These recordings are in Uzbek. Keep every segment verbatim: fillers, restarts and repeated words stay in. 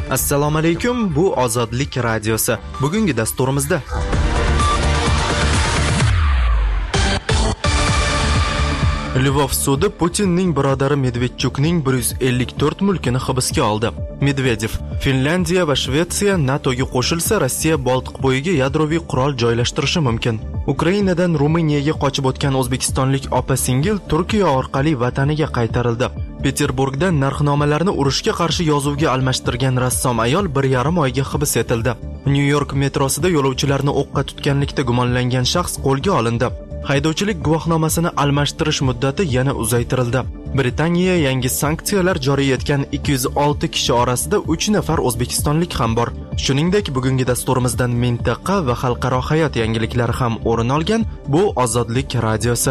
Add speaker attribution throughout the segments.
Speaker 1: Assalomu alaykum, bu Ozodlik radiosi. Bugungi dasturimizda Lvov sudi Putinning birodari Medvedchukning bir yuz ellik to'rt mulkini hibsga oldi. Medvedev: Finlandiya va Shvetsiya NATOga qo'shilsa, Rossiya Boltiq bo'yiga yadroviy qurol joylashtirishi mumkin. Ukrainadan Ruminiyaga qochib o'tgan o'zbekistonlik opa-singil Turkiya orqali vataniga qaytarildi. Peterburgda narxnomalarni urushga qarshi yozuvga almashtirgan rassom ayol bir yarim oyga hibs etildi. Nyu-York metrosida yo'lovchilarni o'qqa tutganlikda gumonlangan shaxs qo'lga olindi. Haydovchilik guvohnomasini almashtirish muddati yana uzaytirildi. Britaniya yangi sanksiyalar joriy etgan ikki yuz olti kishi orasida uch nafar o'zbekistonlik ham bor. Shuningdek, bugungi dasturimizdan mintaqa va xalqaro hayot yangiliklari ham o'rin olgan. Bu Ozodlik radiosi.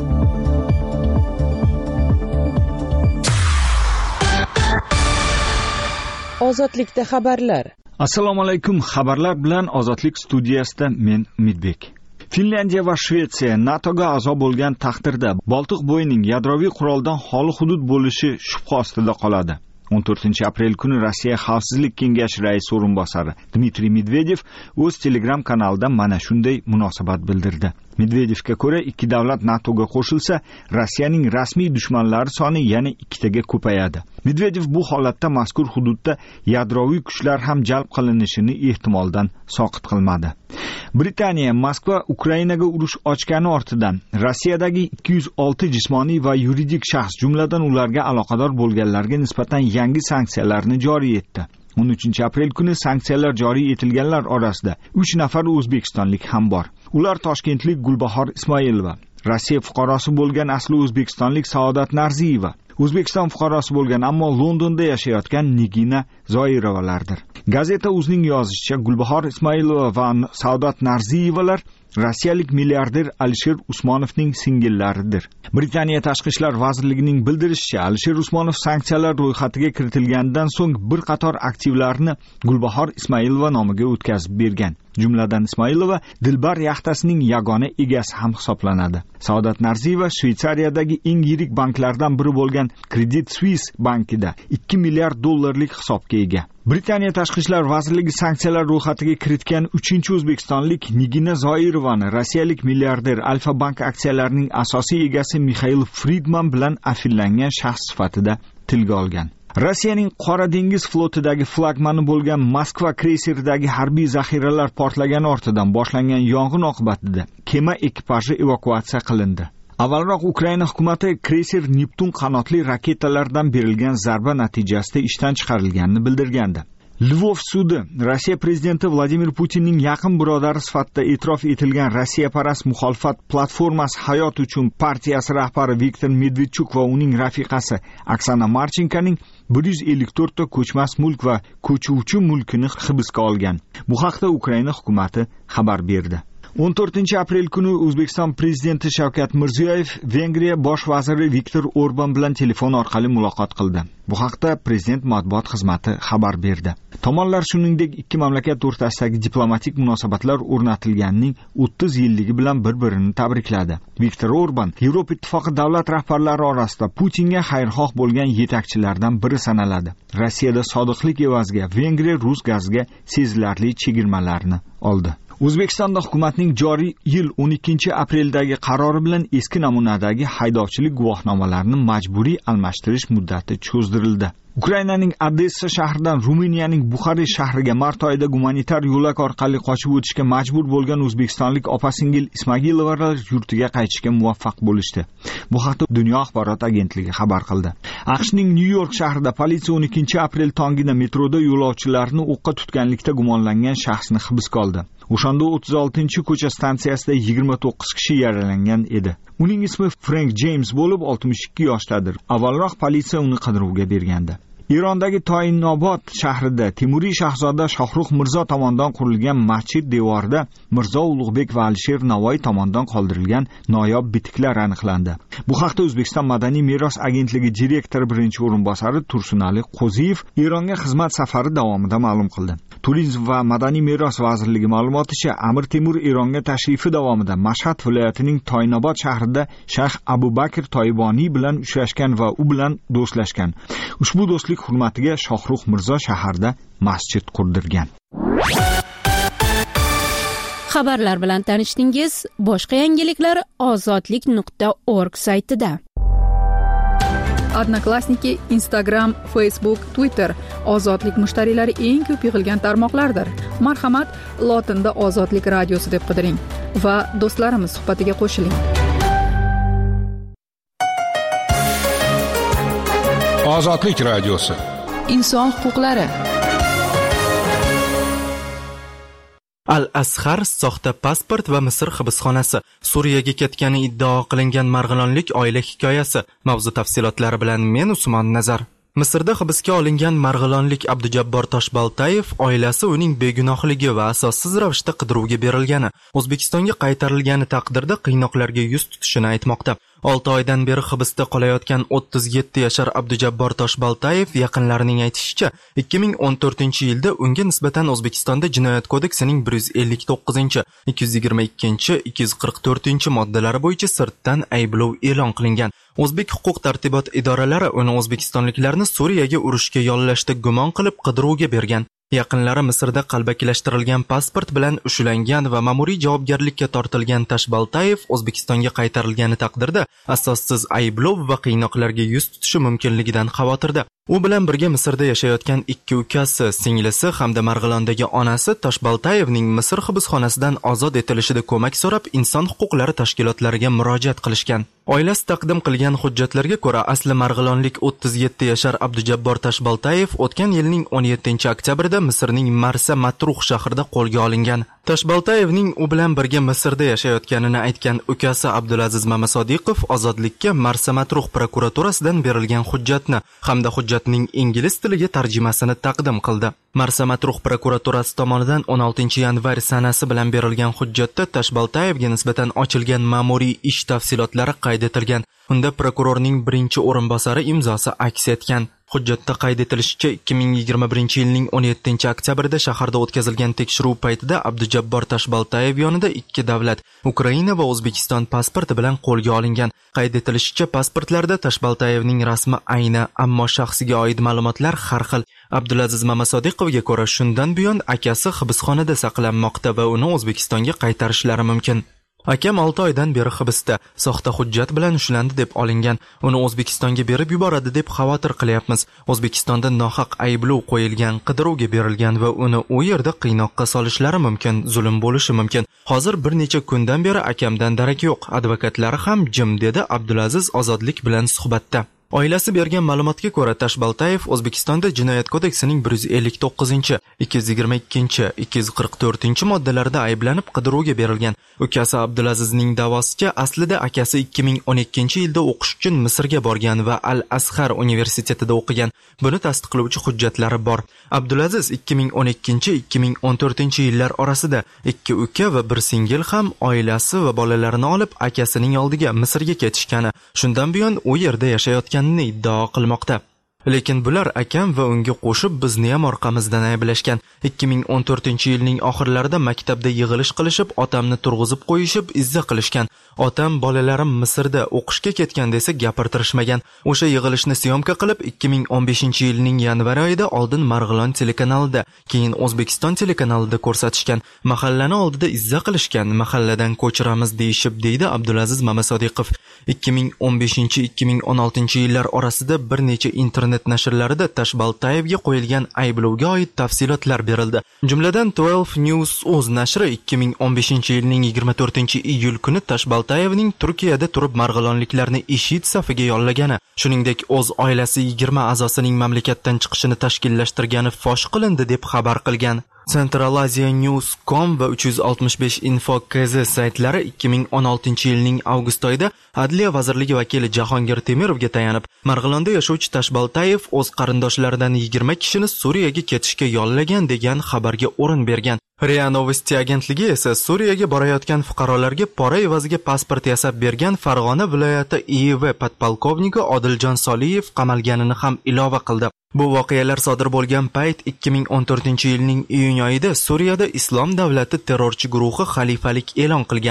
Speaker 2: Ozodlikda xabarlar.
Speaker 3: Assalomu alaykum. Xabarlar bilan Ozodlik studiyasida men Umidbek. Finlandiya va Shvetsiya NATOga a'zo bo'lgan taqdirda Boltiq bo'yining yadroviy quroldan xoli hudud bo'lishi shubha ostida qoladi. o'n to'rtinchi aprel kuni Rossiya Xavfsizlik kengashi raisi o'rinbosari Dmitriy Medvedev o'z Telegram kanalida mana shunday munosabat bildirdi. Medvedevga ko'ra, ikki davlat NATOga qo'shilsa, Rossiyaning rasmiy dushmanlari soni yana ikkitaga ko'payadi. Medvedev bu holatda mazkur hududda yadroviy kuchlar ham jalb qilinishini ehtimoldan soqit qilmadi. Britaniya Moskva Ukrainaga urush ochgani ortidan Rossiyadagi ikki yuz olti jismoniy va yuridik shaxs, jumladan ularga aloqador bo'lganlarga nisbatan yangi sanksiyalarni joriy etdi. o'n uchinchi aprel kuni sanksiyalar joriy etilganlar orasida uch nafar o'zbekistonlik ham bor. Ular toshkentlik Gulbahor Ismoilova, Rossiya fuqarosi bo'lgan asli o'zbekistonlik Saodat Narziyeva, O'zbekiston fuqarosi bo'lgan ammo Londonda yashayotgan Nigina Zoirovalardir. Gazeta o'zining yozishicha, Gulbahor Ismoilova va Saodat Narziyevalar rossiyalik milliarder Alisher Usmonovning singillaridir. Britaniya Tashqi ishlar vazirligining bildirishicha, Alisher Usmonov sanksiyalar ro'yxatiga kiritilgandan so'ng bir qator aktivlarni Gulbahor Ismoilova nomiga o'tkazib bergan. Jumladan Ismoilova Dilbar yaxtasining yagona egasi ham hisoblanadi. Saodat Narziyeva Shveysariyadagi eng yirik banklardan biri bo'lgan Credit Suisse bankida ikki milliard dollarlik hisobga ega. Britaniya Tashqi ishlar vazirligi sanksiyalar ro'yxatiga kiritgan uchinchi o'zbekistonlik Nigina Zoirovani rossiyalik milliarder Alfa Bank aksiyalarining asosiy egasi Mixail Friedman bilan afillangan shaxs sifatida tilga olgan. Rossiyaning Qora dengiz flotidagi flagmani bo'lgan Moskva kreyseridagi harbiy zaxiralar portlagani ortidan boshlangan yong'in oqibatida kema ekipaji evakuatsiya qilindi. Avvalroq Ukraina hukumati kreyser Neptun qanotli raketalardan berilgan zarba natijasida ishdan chiqarilganini bildirgandi. Lvov sudi Rossiya prezidenti Vladimir Putinning yaqin birodari sifatida e'tirof etilgan Rossiyaparast muxolifat platformasi Hayot uchun partiyasi rahbari Viktor Medvedchuk va uning rafiqasi Oksana Marchenkoning bir yuz ellik to'rt ta ko'chmas mulk va ko'chuvchi mulkini hibsga olgan. Bu haqda Ukraina hukumati xabar berdi. o'n to'rtinchi aprel kuni O'zbekiston prezidenti Shavkat Mirziyoyev Vengriya bosh vaziri Viktor Orban bilan telefon orqali muloqot qildi. Bu haqda prezident matbuot xizmati xabar berdi. Tomonlar shuningdek ikki mamlakat o'rtasidagi diplomatik munosabatlar o'rnatilganining o'ttiz yilligi bilan bir-birini tabrikladi. Viktor Orban Yevropa ittifoqi davlat rahbarlari orasida Putinga xayrixoh bo'lgan yetakchilardan biri sanaladi. Rossiyada sodiqlik evaziga Vengriya rus gaziga sezilarli chegirmalarni oldi. O'zbekistonda hukumatning joriy yil o'n ikkinchi apreldagi qarori bilan eski namunadagi haydovchilik guvohnomalarini majburiy almashtirish muddati cho'zdirildi. Ukrainaning Odessa shahridan Ruminiyaning Buxarest shahriga mart oyida gumanitar yo'lak orqali qochib o'tishga majbur bo'lgan o'zbekistonlik opa-singil Ismagilovalar yurtiga qaytishga muvaffaq bo'lishdi. Bu haqda Dunyo axborot agentligi xabar qildi. AQShning Nyu-York shahrida politsiya o'n ikkinchi aprel tongida metroda yo'lovchilarni o'qqa tutganlikda gumonlangan shaxsni hibsga oldi. O'shanda o'ttiz oltinchi ko'cha stansiyasida yigirma to'qqiz kishi yaralangan edi. Uning ismi Frank James bo'lib oltmish ikki yoshdadir. Avvalroq politsiya uni qidiruvga bergandi. Irondagi Toyinobod shahrida Temuriy shahzoda Shohrux Mirzo tomonidan qurilgan masjid devorida Mirzo Ulug'bek va Alisher Navoiy tomonidan qoldirilgan noyob bitiklar aniqlandi. Bu haqda O'zbekiston Madaniy meros agentligi direktori birinchi o'rinbosari Tursunali Qo'ziyev Eronga xizmat safari davomida ma'lum qildi. Turizm va Madaniy meros vazirligi ma'lumoticha, Amir Temur Eronga tashrifi davomida Mashhad viloyatining Toyinobod shahrida Shayx Abu Bakr Toyiboniy bilan uchrashgan va u bilan do'stlashgan. Ushbu do'stlik ozodlik hurmatiga Shohrux Mirzo shaharda masjid qurdirgan.
Speaker 4: Xabarlar bilan tanishdingiz. Boshqa yangiliklar ozodlik nuqta org saytida.
Speaker 5: Odnoklassniki, Instagram, Facebook, Twitter ozodlik mushtariylari eng ko'p yig'ilgan tarmoqlardir. Marhamat, lotinda Ozodlik radiosi deb qidiring va do'stlarimiz suhbatiga qo'shiling.
Speaker 6: Ozodlik radiosi.
Speaker 2: Inson huquqlari.
Speaker 1: Al-Azhar soxta pasport va Misr hibsxonasi, Suriyaga ketgani iddao qilingan marg'ilonlik oila hikoyasi. Mavzu tafsilotlari bilan men Usmon Nazar. Misrda hibsga olingan marg'ilonlik Abdujabbor Toshbaltayev oilasi uning begunohligi va asossiz ravishda qidiruvga berilgani, O'zbekistonga qaytarilgani taqdirda qiynoqlarga yuz tutishini aytmoqda. olti oydan beri hibsda qolayotgan o'ttiz yetti yashar Abdujabbor Toshbaltayev yaqinlarining aytishicha, ikki ming o'n to'rtinchi yilda unga nisbatan O'zbekistonda Jinoyat kodeksining bir yuz ellik to'qqizinchi, ikki yuz yigirma ikkinchi, ikki yuz qirq to'rtinchi moddalari bo'yicha sirtdan ayblov e'lon qilingan. O'zbek huquq tartibot idoralari uni o'zbekistonliklarni Suriyaga urushga yollashda gumon qilib qidiruvga bergan. Yaqinlari Misrda qalbakilashtirilgan pasport bilan ushlangan va ma'muriy javobgarlikka tortilgan Toshbaltayev O'zbekistonga qaytarilgani taqdirda asossiz ayblov va qiynoqlarga yuz tutishi mumkinligidan xavotirda. U bilan birga Misrda yashayotgan ikki ukasi, singlisi hamda Marg'ilondagi onasi Toshbaltayevning Misr hibsxonasidan ozod etilishida ko'mak so'rab inson huquqlari tashkilotlariga murojaat qilishgan. Oilasi taqdim qilgan hujjatlarga ko'ra, asli marg'ilonlik o'ttiz yetti yashar Abdujabbor Toshbaltayev o'tgan yilning o'n yettinchi oktyabrida Misrning Marsa Matruh shahrida qo'lga olingan. Toshbaltayevning u bilan birga Misrda yashayotganini aytgan ukasi Abdulaziz Mamasodiqov ozodlikka Marsa Matruh prokuraturasidan berilgan hujjatni hamda hujjatning ingliz tiliga tarjimasini taqdim qildi. Marsa Matruh prokuraturasi tomonidan o'n oltinchi yanvar sanasi bilan berilgan hujjatda Toshbaltayevga nisbatan ochilgan ma'muriy ish tafsilotlari qayd etilgan. Unda prokurorning birinchi o'rinbosari imzosi aks etgan. Hujjatda qayd etilishicha, ikki ming yigirma birinchi yilning o'n yettinchi oktyabrida shaharda o'tkazilgan tekshiruv paytida Abdujabbor Toshbaltayev yonida ikki davlat, Ukraina va O'zbekiston pasporti bilan qo'lga olingan. Qayd etilishicha, pasportlarda Toshbaltayevning rasmi ayni, ammo shaxsiga oid ma'lumotlar har xil. Abdulaziz Mamasodiqovga ko'ra, shundan buyon akasi hibsxonada saqlanmoqda va uni O'zbekistonga qaytarishlari mumkin. Akam olti oydan beri hibsda, soxta hujjat bilan ushlandi deb olingan. Uni O'zbekistonga berib yuboradi deb xavotir qilyapmiz. O'zbekistonda nohaq ayblov qo'yilgan, qidiruvga berilgan va uni u yerda qiynoqqa solishlari mumkin, zulm bo'lishi mumkin. Hozir bir necha kundan beri akamdan darak yo'q, advokatlari ham jim, dedi Abdulaziz ozodlik bilan suhbatda. Oilasi bergan ma'lumotga ko'ra, Toshbaltayev O'zbekistonda Jinoyat kodeksining bir yuz ellik to'qqizinchi, ikki yuz yigirma ikkinchi, ikki yuz qirq to'rtinchi moddalarida ayblanib qidiruvga berilgan. Ukasi Abdulazizning da'vosicha, aslida akasi ikki ming o'n ikkinchi yilda o'qish uchun Misrga borgan va Al-Azhar universitetida o'qigan. Buni tasdiqlovchi hujjatlari bor. Abdulaziz ikki ming o'n ikkinchi ikki ming o'n to'rtinchi yillar orasida ikki uka va bir singil ham oilasi va bolalarini olib akasining oldiga Misrga ketishgani, shundan buyon u yerda yashayotganini iddao qilmoqda. Lekin bular akam va unga qo'shib bizni ham orqamizdan ayblashgan. ikki ming o'n to'rtinchi yilning oxirlarida maktabda yig'ilish qilishib, otamni turg'izib qo'yishib, izza qilishgan. Otam bolalarim Misrda o'qishga ketgan desa gapirtirishmagan. O'sha yig'ilishni syomka qilib ikki ming o'n beshinchi yilning yanvar oyida oldin Marg'ilon telekanalida, keyin O'zbekiston telekanalida ko'rsatishgan. Mahallani oldida izza qilishgan, mahalladan ko'chiramiz deyishib, deydi Abdulaziz Mamasodiqov. ikki ming o'n beshinchi ikki ming o'n oltinchi yillar orasida bir necha internet nashrlarida Toshbaltayevga qo'yilgan ayblovga oid tafsilotlar berildi. Jumladan twelve news o'z nashri ikki ming o'n beshinchi yilning yigirma to'rtinchi iyul kuni Toshbaltayevning Turkiyada turib marg'ilonliklarni IShID safiga yollagani, shuningdek o'z oilasi yigirma a'zosining mamlakatdan chiqishini tashkillashtirgani fosh qilindi deb xabar qilgan. Central Asia News dot com va uch yuz oltmish besh info dot kz saytlari ikki ming o'n oltinchi yilning avgust oyida Adliya vazirligi vakili Jahongir Temirovga tayanib, Marg'ilonda yashovchi Toshbaltayev o'z qarindoshlaridan yigirma kishini Suriyaga ketishga yollagan degan xabarga o'rin bergan. Ria Novosti agentligi esa Suriyaga borayotgan fuqarolarga pora evaziga pasport yasab bergan Farg'ona viloyati I I V podpolkovniki Odiljon Soliyev qamalganini ham ilova qildi. Bu voqealar sodir bo'lgan payt ikki ming o'n to'rtinchi yilning iyun oyida Suriyada Islom davlati terrorchi guruhi xalifalik e'lon qilgandi.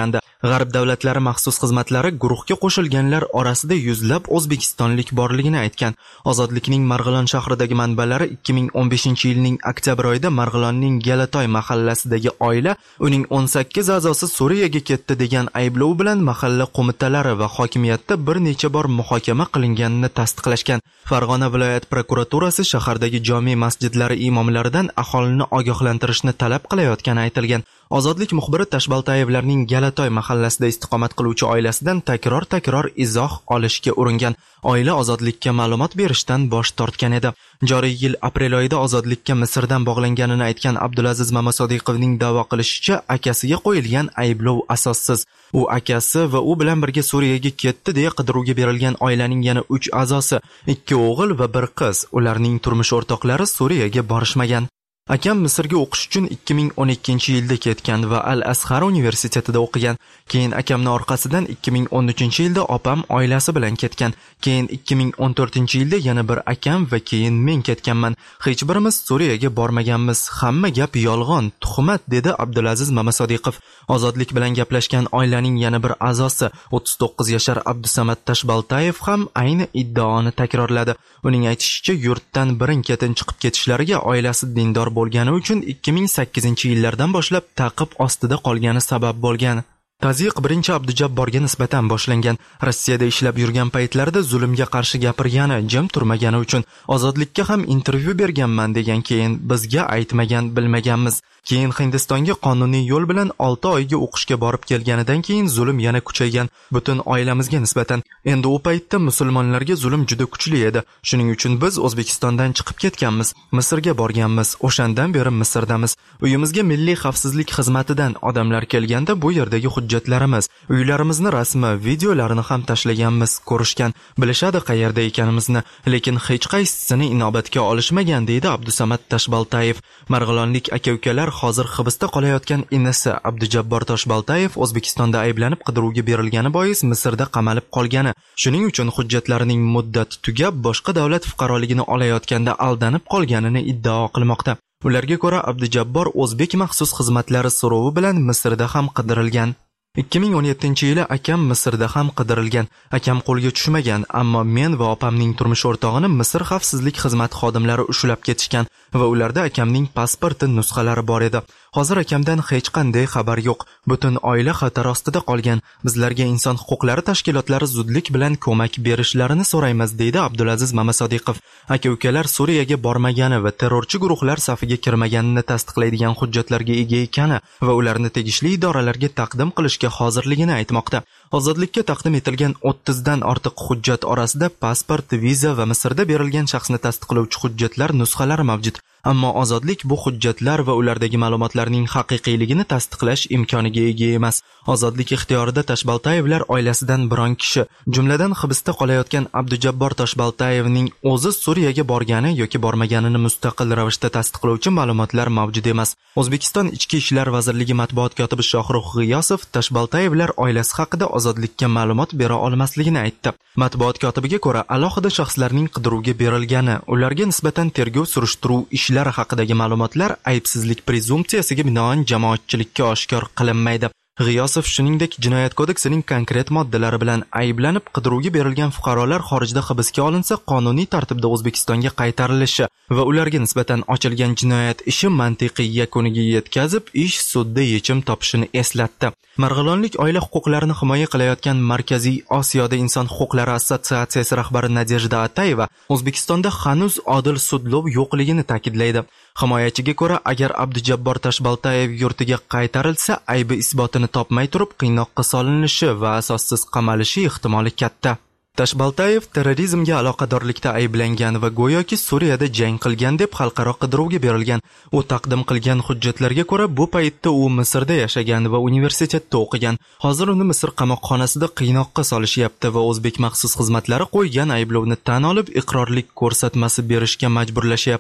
Speaker 1: G'arb davlatlari maxsus xizmatlari guruhga qo'shilganlar orasida yuzlab o'zbekistonlik borligini aytgan. Ozodlikning Marg'ilon shahridagi manbalari ikki ming o'n beshinchi yilning oktyabr oyida Marg'ilonning Galatoy mahallasidagi oila uning o'n sakkiz a'zosi Suriyaga ketdi degan ayblov bilan mahalla qo'mitalari va hokimiyatda bir necha bor muhokama qilinganini tasdiqlashgan. Farg'ona viloyat prokuraturasi shahardagi jome masjidlari imomlaridan aholini ogohlantirishni talab qilayotgani aytilgan. Ozodlik muxbiri Tashbaltayevlarning Galatoy mahallasida istiqomat qiluvchi oilasidan takror-takror izoh olishga uringan. Oila ozodlikka ma'lumot berishdan bosh tortgan edi. Joriy yil aprel oyida ozodlikka Misrdan bog'langanini aytgan Abdulaziz Mamasodiqovning da'vo qilishicha, akasiga qo'yilgan ayblov asossiz. U akasi va u bilan birga Suriyaga ketdi deya qidiruvga berilgan oilaning yana uch a'zosi, ikki o'g'il va bir qiz, ularning turmush o'rtoqlari Suriyaga borishmagan. Akam Misrga o'qish uchun ikki ming o'n ikkinchi yilda ketgan va Al-Azhar universitetida o'qigan. Keyin akamning orqasidan ikki ming o'n uchinchi yilda opam oilasi bilan ketgan. Keyin ikki ming o'n to'rtinchi yilda yana bir akam va keyin men ketganman. Hech birimiz Suriyaga bormaganmiz. Hamma gap yolg'on, tuhmat, dedi Abdulaziz Mamasodiqov. Ozodlik bilan gaplashgan oilaning yana bir a'zosi, o'ttiz to'qqiz yashar Abdusamad Tashbaltayev ham ayni iddaoni takrorladi. Uning aytishicha, yurtdan birin-ketin chiqib ketishlariga oilasi dindor bo'lgani uchun ikki ming sakkizinchi yillardan boshlab ta'qib ostida qolgani sabab bo'lgan. Tazyiq birinchi Abdujabborga nisbatan boshlangan. Rossiyada ishlab yurgan paytlarida zulmga qarshi gapirgani, jim turmagani uchun ozodlikka ham intervyu berganman degan, keyin bizga aytmagan, bilmaganmiz. Keyin Hindistonga qonuniy yo'l bilan olti oyga o'qishga borib kelganidan keyin zulm yana kuchaygan, butun oilamizga nisbatan. Endi u paytda musulmonlarga zulm juda kuchli edi. Shuning uchun biz O'zbekistondan chiqib ketganmiz, Misrga borganmiz. O'shandan beri Misrdamiz. Uyimizga Milliy xavfsizlik xizmatidan odamlar kelganda bu yerdagi hujjatlarimiz, uylarimizni rasmi, videolarini ham tashlaganmiz, ko'rishgan, bilishadi qayerda ekanimizni, lekin hech qaysisini inobatga olishmagan, deydi Abdusamad Tashbaltayev. Marg'ilonlik aka-ukalar hozir hibsda qolayotgan inisi Abdujabbor Tashbaltayev O'zbekistonda ayblanib qidiruvga berilgani bois Misrda qamalib qolgani, shuning uchun hujjatlarining muddati tugab boshqa davlat fuqaroligini olayotganda aldanib qolganini iddao qilmoqda. Ularga ko'ra Abdujabbor o'zbek maxsus xizmatlari so'rovi bilan Misrda ham qidirilgan. ikki ming o'n yettinchi yili akam Misrda ham qidirilgan. Akam qo'lga tushmagan, ammo men va opamning turmush o'rtog'ini Misr xavfsizlik xizmati xodimlari ushlab ketishgan va ularda akamning pasporti nusxalari bor edi. Hozir akamdan hech qanday xabar yo'q. Butun oila xatar ostida qolgan. Bizlarga inson huquqlari tashkilotlari zudlik bilan ko'mak berishlarini so'raymiz, deydi Abdulaziz Mamasodiqov. Aka-ukalar Suriyaga bormagani va terrorchi guruhlar safiga kirmaganini tasdiqlaydigan hujjatlarga ega ekani va ularni tegishli idoralarga taqdim qilishga hozirligini aytmoqda. Ozodlikka taqdim etilgan o'ttizdan ortiq hujjat orasida pasport, viza va Misrda berilgan shaxsni tasdiqlovchi hujjatlar nusxalari mavjud. Ammo ozodlik bu hujjatlar va ulardagi ma'lumotlarning haqiqiyligini tasdiqlash imkoniga ega emas. Ozodlik ixtiyorida Tashbaltayevlar oilasidan biron kishi, jumladan hibsda qolayotgan Abdujabbor Tashbaltayevning o'zi Suriyaga borgani yoki bormaganini mustaqil ravishda tasdiqlovchi ma'lumotlar mavjud emas. O'zbekiston Ichki ishlar vazirligi matbuot kotibi Shohruh G'iyosov Tashbaltayevlar oilasi haqida ozodlikka ma'lumot bera olmasligini aytdi. Matbuot kotibiga ko'ra, alohida shaxslarning qidiruvga berilgani, ularga nisbatan tergov surishtiruv ishlari haqidagi ma'lumotlar aybsizlik prezumpsiyasiga binoan jamoatchilikka oshkor qilinmaydi. G'iyosov shuningdek Jinoyat kodeksining konkret moddalari bilan ayblanib qidiruvga berilgan fuqarolar xorijda hibsga olinsa qonuniy tartibda O'zbekistonga qaytarilishi va ularga nisbatan ochilgan jinoyat ishi mantiqiy yakuniga yetkazib, ish sudda yechim topishini eslatdi. Marg'ilonlik oila huquqlarini himoya qilayotgan Markaziy Osiyoda inson huquqlari assotsiatsiyasi rahbari Nadejda Atayeva O'zbekistonda hanuz odil sudlov yo'qligini ta'kidlaydi. Himoyachiga ko'ra, agar Abdujabbor Tashbaltayev yurtiga qaytarilsa, aybi isbotini topmay turib qiynoqqa solinishi va asossiz qamalishi ehtimoli katta. Tashbaltayev terrorizmga aloqadorlikda ayblangan va go'yoki Suriyada jang qilgan deb xalqaro qidiruvga berilgan. U taqdim qilgan hujjatlarga ko'ra, bu paytda u Misrda yashagan va universitetda o'qigan. Hozir uni Misr qamoqxonasida qiynoqqa solishyapti va o'zbek maxsus xizmatlari qo'ygan ayblovni tan olib, iqrorlik ko'rsatmasi berishga majburlashyapti.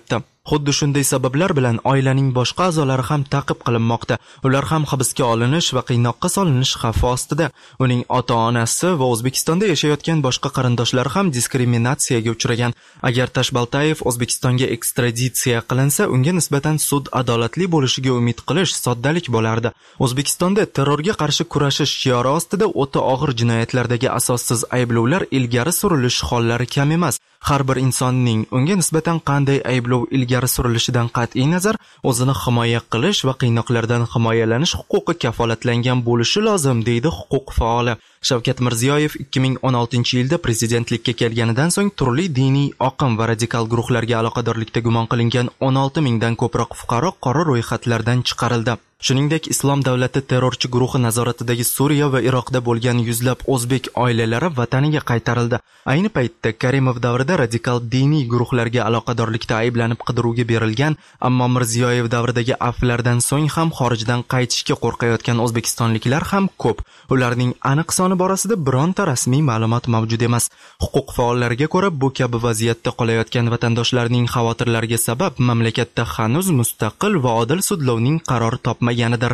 Speaker 1: Xuddi shunday sabablar bilan oilaning boshqa a'zolari ham ta'qib qilinmoqda. Ular ham hibsga olinish va qiynoqqa solinish xavfi ostida. Uning ota-onasi va O'zbekistonda yashayotgan boshqa qarindoshlari ham diskriminatsiyaga uchragan. Agar Tashbaltayev O'zbekistonga ekstraditsiya qilinsa, unga nisbatan sud adolatli bo'lishiga umid qilish soddalik bo'lardi. O'zbekistonda terrorga qarshi kurashish shiori ostida o'ta og'ir jinoyatlardagi asossiz ayblovlar ilgari surilish hollari kam emas. Har bir insonning unga nisbatan qanday ayblov ilgari surilishidan qat'iy nazar o'zini himoya qilish va qiynoqlardan himoyalanish huquqi kafolatlangan bo'lishi lozim, deydi huquq faoli. Shavkat Mirziyoyev ikki ming o'n oltinchi yilda prezidentlikka kelganidan so'ng turli diniy oqim va radikal guruhlarga aloqadorlikda gumon qilingan o'n olti mingdan ko'proq fuqaro qora ro'yxatlardan chiqarildi. Shuningdek, Islom davlati terrorchi guruhi nazoratidagi Suriya va Iroqda bo'lgan yuzlab o'zbek oilalari vataniga qaytarildi. Ayni paytda Karimov davrida radikal diniy guruhlarga aloqadorlikda ayblanib qidiruvga berilgan, ammo Mirziyoyev davridagi afvlardan so'ng ham xorijdan qaytishga qo'rqayotgan o'zbekistonliklar ham ko'p. Ularning aniq soni borasida bironta rasmiy ma'lumot mavjud emas. Huquq faollariga ko'ra, bu kabi vaziyatda qolayotgan vatandoshlarning xavotirlariga sabab mamlakatda hanuz mustaqil va odil sudlovning qaror topmaganidir.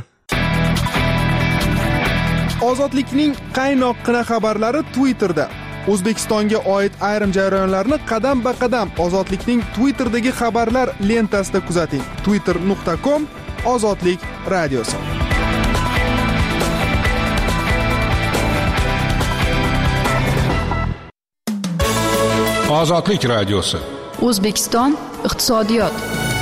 Speaker 7: Ozodlikning qaynoqqina xabarlari Twitterda. O'zbekistonga oid ayrim jarayonlarni qadam-ba-qadam Ozodlikning Twitterdagi xabarlar lentasida kuzating. twitter nuqta com Ozodlik radiosi.
Speaker 6: Ozodlik radiosi.
Speaker 2: O'zbekiston iqtisodiyot.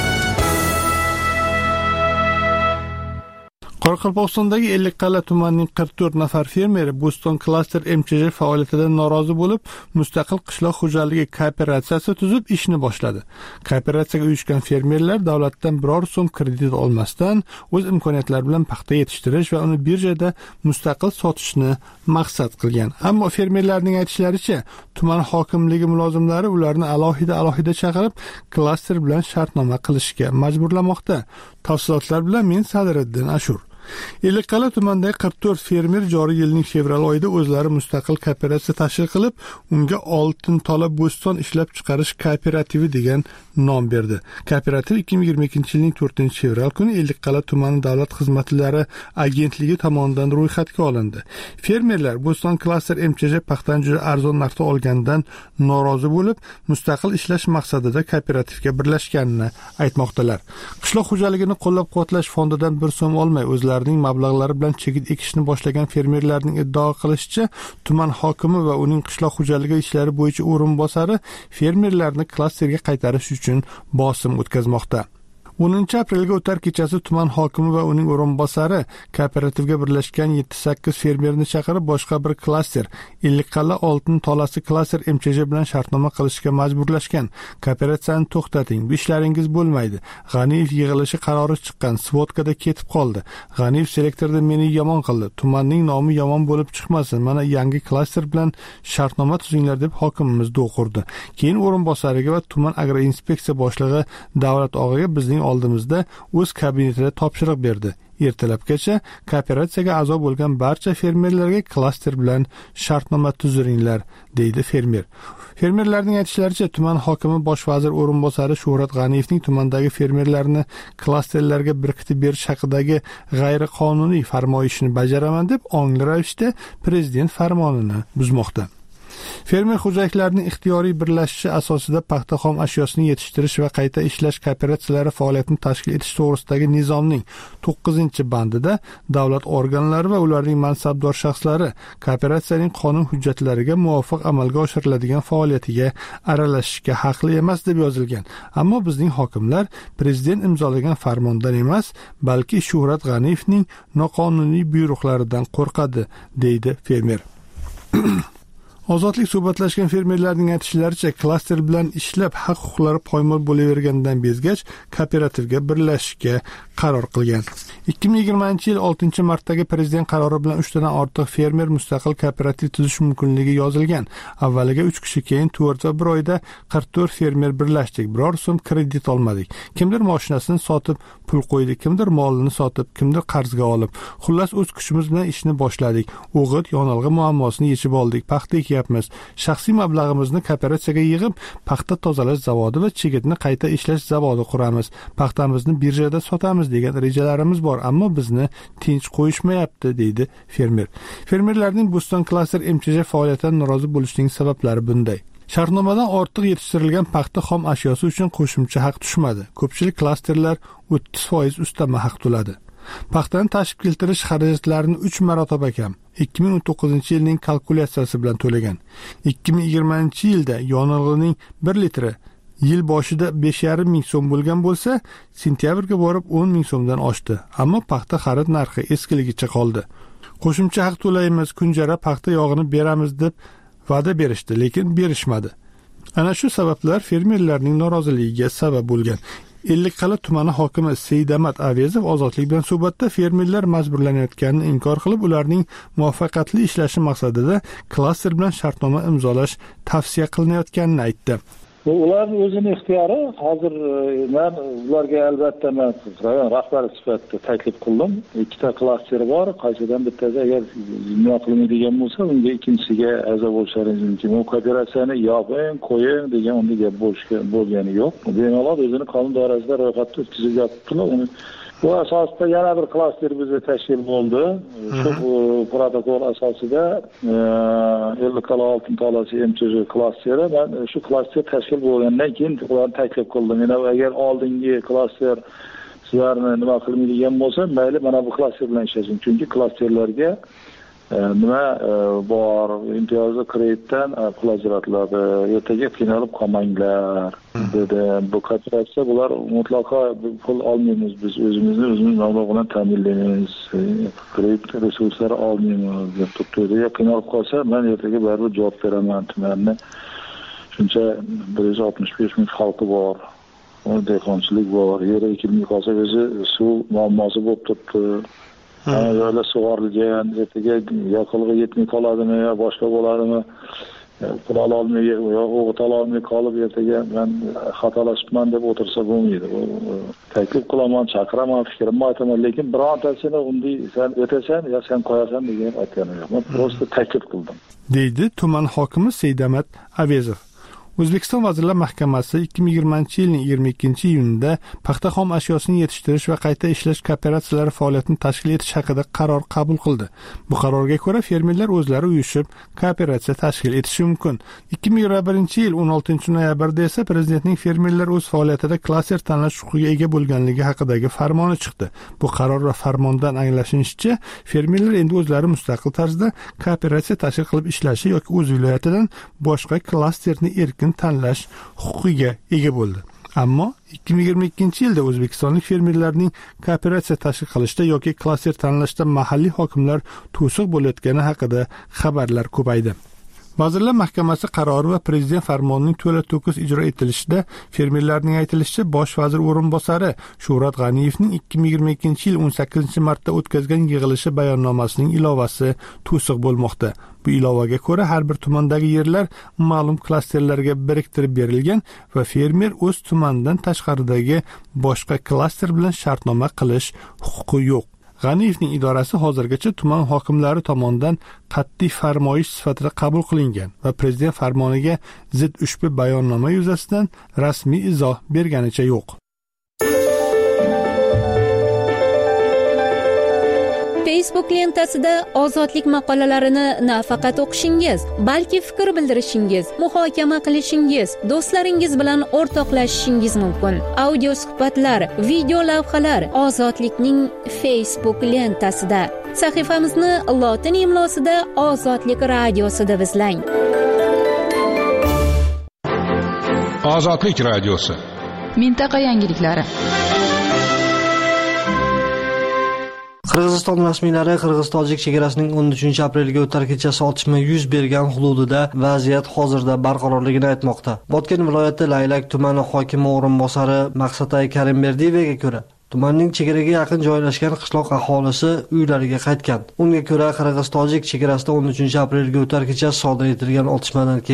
Speaker 8: Qoraqalpog'istondagi Ellikqal'a tumanining qirq to'rt nafar fermeri Bo'ston klaster M Ch J faoliyatidan norozi bo'lib, mustaqil qishloq xo'jaligi kooperatsiyasi tuzib ishni boshladi. Kooperatsiyaga uyushgan fermerlar davlatdan biror so'm kredit olmasdan o'z imkoniyatlari bilan paxta yetishtirish va uni birjada mustaqil sotishni maqsad qilgan. Ammo fermerlarning aytishlaricha, tuman hokimligi mulozimlari ularni alohida-alohida chaqirib, klaster bilan shartnoma qilishga majburlamoqda. Tafsilotlar bilan men Sadiriddin Ashur. Ellikqal'a tumanidagi qirq to'rt fermer joriy yilning fevral oyida o'zlari mustaqil kooperatsiya tashkil qilib, unga Oltin tola bo'ston ishlab chiqarish kooperativi degan nom berdi. Kooperativ ikki ming yigirma ikkinchi yilning to'rtinchi fevral kuni Ellikqal'a tumani davlat xizmatlari agentligi tomonidan ro'yxatga olindi. Fermerlar Bo'ston klaster M Ch J paxtani juda arzon narxda olganidan norozi bo'lib, mustaqil ishlash maqsadida kooperativga birlashganini aytmoqdalar. Qishloq xo'jaligini qo'llab-quvvatlash fondidan bir so'm olmay o'zlari ning mablag'lari bilan chigit ekishni boshlagan fermerlarning iddao qilishicha, tuman hokimi va uning qishloq xo'jaligi ishlari bo'yicha o'rinbosari fermerlarni klasterga qaytarish uchun bosim o'tkazmoqda. o'ninchi aprelga o'tar kechasi tuman hokimi va uning o'rinbosari kooperativga birlashgan yetti sakkiz fermerni chaqirib, boshqa bir klaster Ellikqal'a Oltin tolasi klaster M Ch J bilan shartnoma qilishga majburlashgan. Kooperatsiyani to'xtating, bu ishlaringiz bo'lmaydi. G'aniyev yig'ilishi qarori chiqqan, svodkada ketib qoldi. G'aniyev selektorda meni yomon qildi. Tumanning nomi yomon bo'lib chiqmasin. Mana yangi klaster bilan shartnoma tuzinglar deb hokimimiz do'q urdi. Keyin o'rinbosariga va tuman agroinspeksiya boshlig'i Davlat og'aga bizning oldimizda o'z kabinetida topshiriq berdi. Ertalabgacha kooperatsiyaga a'zo bo'lgan barcha fermerlarga klaster bilan shartnoma tuziringlar, deydi fermer. Fermerlarning aytishlaricha, tuman hokimi bosh vazir o'rinbosari Shuhrat G'aniyevning tumandagi fermerlarni klasterlarga berkitib berish haqidagi g'ayriqonuniy farmoyishini bajaraman deb ongli ravishda prezident farmonini buzmoqda. Fermer xo'jaliklarining ixtiyoriy birlashishi asosida paxta xom ashyosini yetishtirish va qayta ishlash kooperatsiyalari faoliyatini tashkil etish to'g'risidagi nizomning to'qqizinchi bandida davlat organlari va ularning mansabdor shaxslari kooperatsiyaning qonun hujjatlariga muvofiq amalga oshiriladigan faoliyatiga aralashishga haqli emas deb yozilgan. Ammo bizning hokimlar prezident imzolagan farmondan emas, balki Shuhrat G'aniyevning noqonuniy buyruqlaridan qo'rqadi, deydi fermer. Ozodlik suhbatlashgan fermerlarning aytishlaricha, klaster bilan ishlab haq-huquqlari poymol bo'lavergandan bezgach, kooperativga birlashishga qaror qilgan. ikki ming yigirmanchi yil oltinchi martdagi prezident qarori bilan uch tadan ortiq fermer mustaqil kooperativ tuzish mumkinligi yozilgan. Avvaliga uch kishi, keyin to'rt va bir oyda qirq to'rt fermer birlashdik. Biror so'm kredit olmadik. Kimdir mashinasini sotib pul qo'ydi, kimdir molini sotib, kimdir qarzga olib. Xullas o'z kuchimiz bilan ishni boshladik. O'g'it, yonilg'i muammosini yechib oldik. Paxta qilyapmiz. Shaxsiy mablag'imizni kooperatsiyaga yig'ib, paxta tozalash zavodi va chigitni qayta ishlash zavodi quramiz. Paxtamizni birjada sotamiz degan rejalarimiz bor, ammo bizni tinch qo'yishmayapti, deydi fermer. Fermerlarning Bo'ston klaster M Ch J faoliyatidan norozi bo'lishining sabablari bunday. Shartnomadan ortiq yetishtirilgan paxta xom ashyosi uchun qo'shimcha haq tushmadi. Ko'pchilik klasterlar o'ttiz foiz ustama haq to'ladi. Paxtani tashib keltirish xarajatlarini uch marotaba kam ikki ming o'n to'qqizinchi yilning kalkulyatsiyasi bilan to'lagan. ikki ming yigirmanchi yilda yonilg'ining bir litri yil boshida besh yarim ming so'm bo'lgan bo'lsa, sentyabrga borib o'n ming so'mdan oshdi. Ammo paxta xarid narxi eskiligicha qoldi. Qo'shimcha haq to'laymiz, kunjara paxta yog'ini beramiz deb va'da berishdi, lekin berishmadi. Ana shu sabablar fermerlarning noroziligiga sabab bo'lgan. Ellikqal'a tumani hokimi Seydamat Avezov Ozodlik bilan suhbatda fermerlar majburlanayotganini inkor qilib, ularning muvaffaqiyatli ishlashi maqsadida klaster bilan shartnoma imzolash tavsiya qilinayotganini aytdi.
Speaker 9: Ularning o'zining ixtiyori. Hozir men ularga albatta men rayon rahbari sifatida taklif qildim. Ikkita klaster bor, qaysidan bittasi agar nima qilmaydigan bo'lsa, unga ikkinchisiga a'zo bo'lishlaringiz mumkin. Bu kooperatsiyani yoping, qo'ying degan unday gap bo'lgani yo'q. Bemalol o'zini qonun doirasida ro'yxatga o'tkazib yotibdilar. Uni bu asosda yana bir klaster bizda tashkil bo'ldi. Shu protokol asosida ellikqal'a oltin tolasi M Ch J klasteri. Men shu klaster tashkil bo'lgandan keyin ularni taklif qildim. Yana agar oldingi klaster sizlarni nima qilmaydigan bo'lsa, mayli mana bu klaster bilan ishlashin. Chunki klasterlarga nima bor, imtiyozli kreditdan pul ajratiladi. Ertaga qiynalib qolmanglar dedi. Bu kooperatsiya bular mutlaqo pul olmaymiz, biz o'zimizni o'zimiz mablag' bilan ta'minlaymiz. Kredit resurslari olmaymiz deb turibdi. Qiynalib qolsa, men ertaga baribir javob beraman tumanni. Shuncha bir yuz oltmish besh ming xalqi bor. Dehqonchilik bor. Yer ekilmay qolsa, o'zi suv muammosi bo'lib turibdi. Ana yo'llar sug'orilgan, ertaga yoqilg'i yetmay qoladimi yo boshqa bo'ladimi? Pul ololmay yo o'g'it ololmay qolib ertaga men xatolashibman deb o'tirsa bo'lmaydi. Taklif qilaman, chaqiraman, fikrimni aytaman, lekin birontasini unday sen o'tasan yo sen qo'yasan degan aytganim yo'q. Men prosta taklif qildim,
Speaker 8: deydi tuman hokimi Seydamat Avezov. O'zbekiston Vazirlar Mahkamasi ikki ming yigirmanchi yilning yigirma ikkinchi iyunida paxta xom ashyosini yetishtirish va qayta ishlash kooperatsiyalari faoliyatini tashkil etish haqida qaror qabul qildi. Bu qarorga ko'ra fermerlar o'zlari uyushib kooperatsiya tashkil etishi mumkin. ikki ming yigirma birinchi yil o'n oltinchi noyabrda esa prezidentning fermerlar o'z faoliyatida klaster tanlash huquqiga ega bo'lganligi haqidagi farmoni chiqdi. Bu qaror va farmondan anglashinishicha, fermerlar endi o'zlari mustaqil tarzda kooperatsiya tashkil qilib ishlashi yoki o'z viloyatidan boshqa klasterni erkin tanlash huquqiga ega bo'ldi. Ammo ikki ming yigirma ikkinchi yilda o'zbekistonlik fermerlarning kooperatsiya tashkil qilishda yoki klaster tanlashda mahalliy hokimlar to'siq bo'layotgani haqida xabarlar ko'paydi. Vazirlar Mahkamasi qarori va prezident farmonining to'la to'kis ijro etilishida fermerlarning aytilishicha, bosh vazir o'rinbosari Shuhrat G'aniyevning ikki ming yigirma ikkinchi yil o'n sakkizinchi martda o'tkazgan yig'ilishi bayonnomasining ilovasi to'siq bo'lmoqda. Bu ilovaga ko'ra har bir tumandagi yerlar ma'lum klasterlarga biriktirib berilgan va fermer o'z tumanidan tashqaridagi boshqa klaster bilan shartnoma qilish huquqi yo'q. G'aniyevning idorasi hozirgacha tuman hokimlari tomonidan qat'iy farmoyish sifatida qabul qilingan va prezident farmoniga zid ushbu bayonnoma yuzasidan rasmiy izoh berganicha yo'q.
Speaker 4: Facebook lentasida ozodlik maqolalarini nafaqat o'qishingiz, balki fikr bildirishingiz, muhokama qilishingiz, do'stlaringiz bilan o'rtoqlashishingiz mumkin. Audio suhbatlar, video lavhalar Ozodlikning Facebook lentasida. Sahifamizni lotin imlosida Ozodlik radiosida izlang.
Speaker 6: Ozodlik radiosi.
Speaker 2: Mintaqa yangiliklari.
Speaker 10: Qirg'iziston rasmiylari Qirg'iz-Tojik chegarasining o'n uchinchi aprelga o'tar kechasi otishma yuz bergan hududida vaziyat hozirda barqarorligini aytmoqda. Botken viloyati Laylak tumani hokimi o'rinbosari Maqsatay Karimberdiyevaga ko'ra, tumanning chegaraga yaqin joylashgan qishloq aholisi uylariga qaytgan. Unga ko'ra, Qirg'iz-Tojik chegarasida o'n uchinchi aprelga o'tar kechasi sodir etilgan otishmadan keyin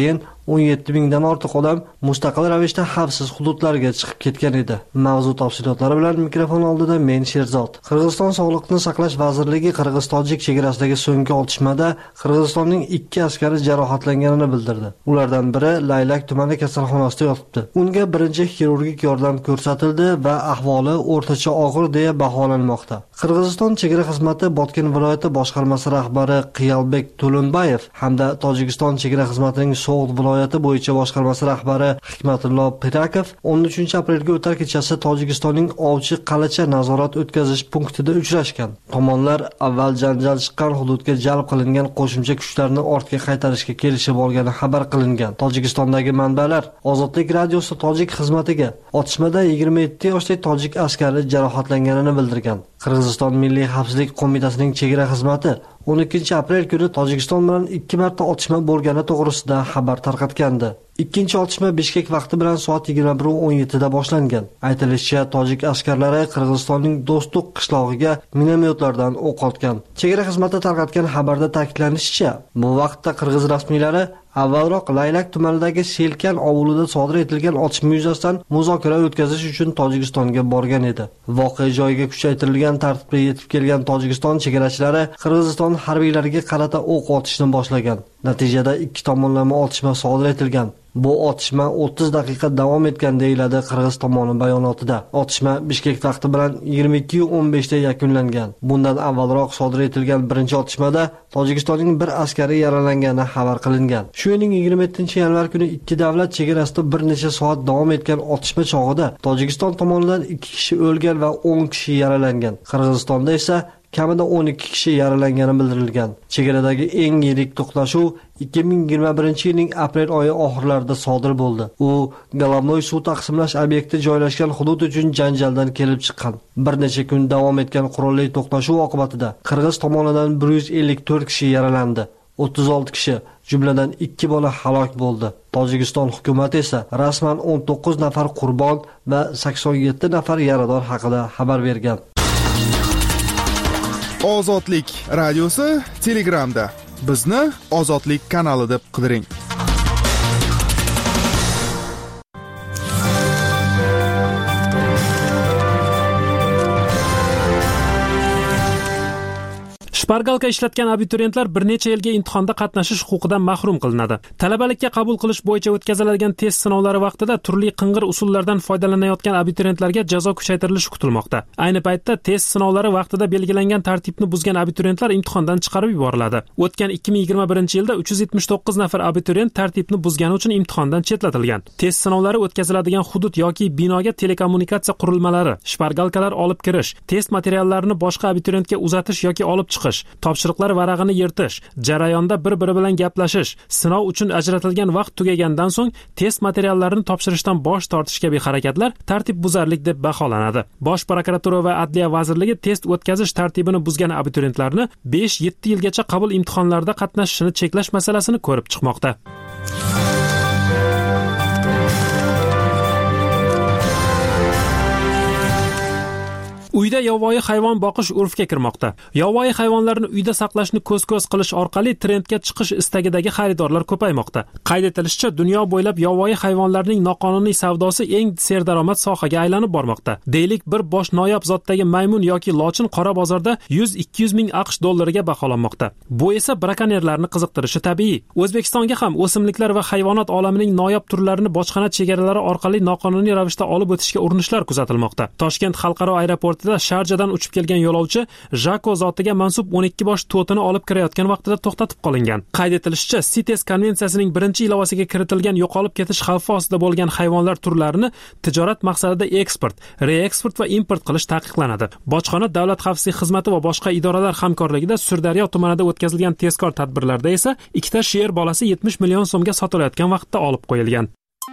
Speaker 10: o'n yetti mingdan ortiq odam mustaqil ravishda xavfsiz hududlarga chiqib ketgan edi. Mavzu tafsilotlari bilan mikrofon oldida men Sherzod. Qirg'iziston Sog'liqni saqlash vazirligi Qirg'iz-tojik chegarasidagi so'nggi otishmada Qirg'izistonning ikki askari jarohatlanganini bildirdi. Ulardan biri Laylak tumani kasalxonasida yotibdi. Unga birinchi xirurgik yordam ko'rsatildi va ahvoli o'rtacha og'ir deya baholanmoqda. Qirg'iziston chegara xizmati Botken viloyati boshqarmasi rahbari Qiyalbek To'lunbayev hamda Tojikiston chegara xizmatining So'g'd viloyati bo'yicha boshqarmasi rahbari Hikmatullo Pirakov o'n uchinchi aprelga o'tar kechasi Tojikistonning Ovchi Qalacha nazorat o'tkazish punktida uchrashgan. Tomonlar avval janjal chiqqan hududga jalb qilingan qo'shimcha kuchlarni ortga qaytarishga kelishib olgani xabar qilingan. Tojikistondagi manbalar Ozodlik radiosi tojik xizmatiga otishmada yigirma yetti yoshli tojik askari jarohatlanganini bildirgan. Qirg'iziston Milliy xavfsizlik qo'mitasining chegara xizmati o'n ikkinchi aprel kuni Tojikiston bilan ikki marta otishma bo'lgani to'g'risida xabar tarqatgandi. Ikkinchi otishma Bishkek vaqti bilan soat yigirma bir o'n yetti da boshlangan. Aytilishicha, tojik askarlari Qirg'izistonning Do'stlik qishlog'iga minomyotlardan o'q otgan. Chegara xizmati tarqatgan xabarda ta'kidlanishicha, bu vaqtda qirg'iz rasmiylari avvalroq Laylak tumanidagi Selkan ovulida sodir etilgan otishma yuzasidan muzokara o'tkazish uchun Tojikistonga borgan edi. Voqea joyiga kuchaytirilgan tartibda yetib kelgan Tojikiston chegarachilari Qirg'iziston harbiylariga qarata o'q otishni boshlagan. Natijada ikki tomonlama otishma sodir etilgan. Bu otishma o'ttiz daqiqa davom etgan deyiladi Qirg'iz tomoni bayonotida. Otishma Bishkek vaqti bilan yigirma ikki o'n besh da yakunlangan. Bundan avvalroq sodir etilgan birinchi otishmada Tojikistonning bir askari yaralangani xabar qilingan. Shuning yigirma yettinchi yanvar kuni ikki davlat chegarasida bir necha soat davom etgan otishma chog'ida Tojikiston tomonidan ikki kishi o'lgan va o'n kishi yaralangan. Qirg'izistonda esa kamida o'n ikki kishi yaralangani bildirilgan. Chegaradagi eng yirik to'qnashuv ikki ming yigirma birinchi yilning aprel oyi oxirlarida sodir bo'ldi. U Galovnoy suv taqsimlash obyekti joylashgan hudud uchun janjaldan kelib chiqqan. Bir necha kun davom etgan qurolli to'qnashuv oqibatida Qirg'iz tomonidan bir yuz ellik to'rt kishi yaralandi. o'ttiz olti kishi, jumladan ikki bola halok bo'ldi. Tojikiston hukumati esa rasman o'n to'qqiz nafar qurbon va sakson yetti nafar yarador haqida xabar bergan.
Speaker 7: Ozodlik radiosi Telegramda. Bizni Ozodlik kanali deb qidiring.
Speaker 11: Shpargalka ishlatgan abituriyentlar bir necha yilga imtihonda qatnashish huquqidan mahrum qilinadi. Talabalikka qabul qilish bo'yicha o'tkaziladigan test sinovlari vaqtida turli qing'ir usullardan foydalanayotgan abituriyentlarga jazo kuchaytirilishi kutilmoqda. Ayni paytda test sinovlari vaqtida belgilangan tartibni buzgan abituriyentlar imtihondan chiqarib yuboriladi. O'tgan ikki ming yigirma birinchi yilda uch yuz yetmish to'qqiz nafar abituriyent tartibni buzgani uchun imtihondan chetlatilgan. Test sinovlari o'tkaziladigan hudud yoki binoga telekommunikatsiya qurilmalari, shpargalkalar olib kirish, test materiallarini boshqa abituriyentga uzatish yoki olib chiqish, topshiriqlar varag'ini yirtish, jarayonda bir-biri bilan gaplashish, sinov uchun ajratilgan vaqt tugagandan so'ng test materiallarini topshirishdan bosh tortish kabi harakatlar tartibbuzarlik deb baholanadi. Bosh prokuratura va Adliya vazirligi test o'tkazish tartibini buzgan abituriyentlarni besh yetti yilgacha qabul imtihonlarida qatnashishini cheklash masalasini ko'rib chiqmoqda. Uyda yovvoyi hayvon boqish urfga kirmoqda. Yovvoyi hayvonlarni uyda saqlashni ko'z-ko'z qilish orqali trendga chiqish istagidagi xaridorlar ko'paymoqda. Qayd etilishicha, dunyo bo'ylab yovvoyi hayvonlarning noqonuniy savdosi eng serdaromad sohaga aylanib bormoqda. Deylik, bir bosh noyob zotdagi maymun yoki lochin qora bozorda yuz ikki yuz ming aqsh dollariga baholanmoqda. Bu esa brakonyerlarni qiziqtirishi tabiiy. O'zbekistonga ham o'simliklar va hayvonot olamining noyob turlarini bojxona chegaralari orqali noqonuniy ravishda olib o'tishga urinishlar kuzatilmoqda. Toshkent xalqaro aeroporti Sharjadan uchib kelgan yo'lovchi Jako zotiga mansub o'n ikki bosh to'tini olib kirayotgan vaqtida to'xtatib qolingan. Qayd etilishicha, CITES konvensiyasining birinchi ilovasiga kiritilgan yo'qolib ketish xavfi ostida bo'lgan hayvonlar turlarini tijorat maqsadida eksport, reeksport va import qilish taqiqlanadi. Bojxona davlat xavfsizlik xizmati va boshqa idoralar hamkorligida Surdaryo tumanida o'tkazilgan tezkor tadbirlarda esa ikkita sher bolasi yetmish million so'mga sotilayotgan vaqtda olib qo'yilgan.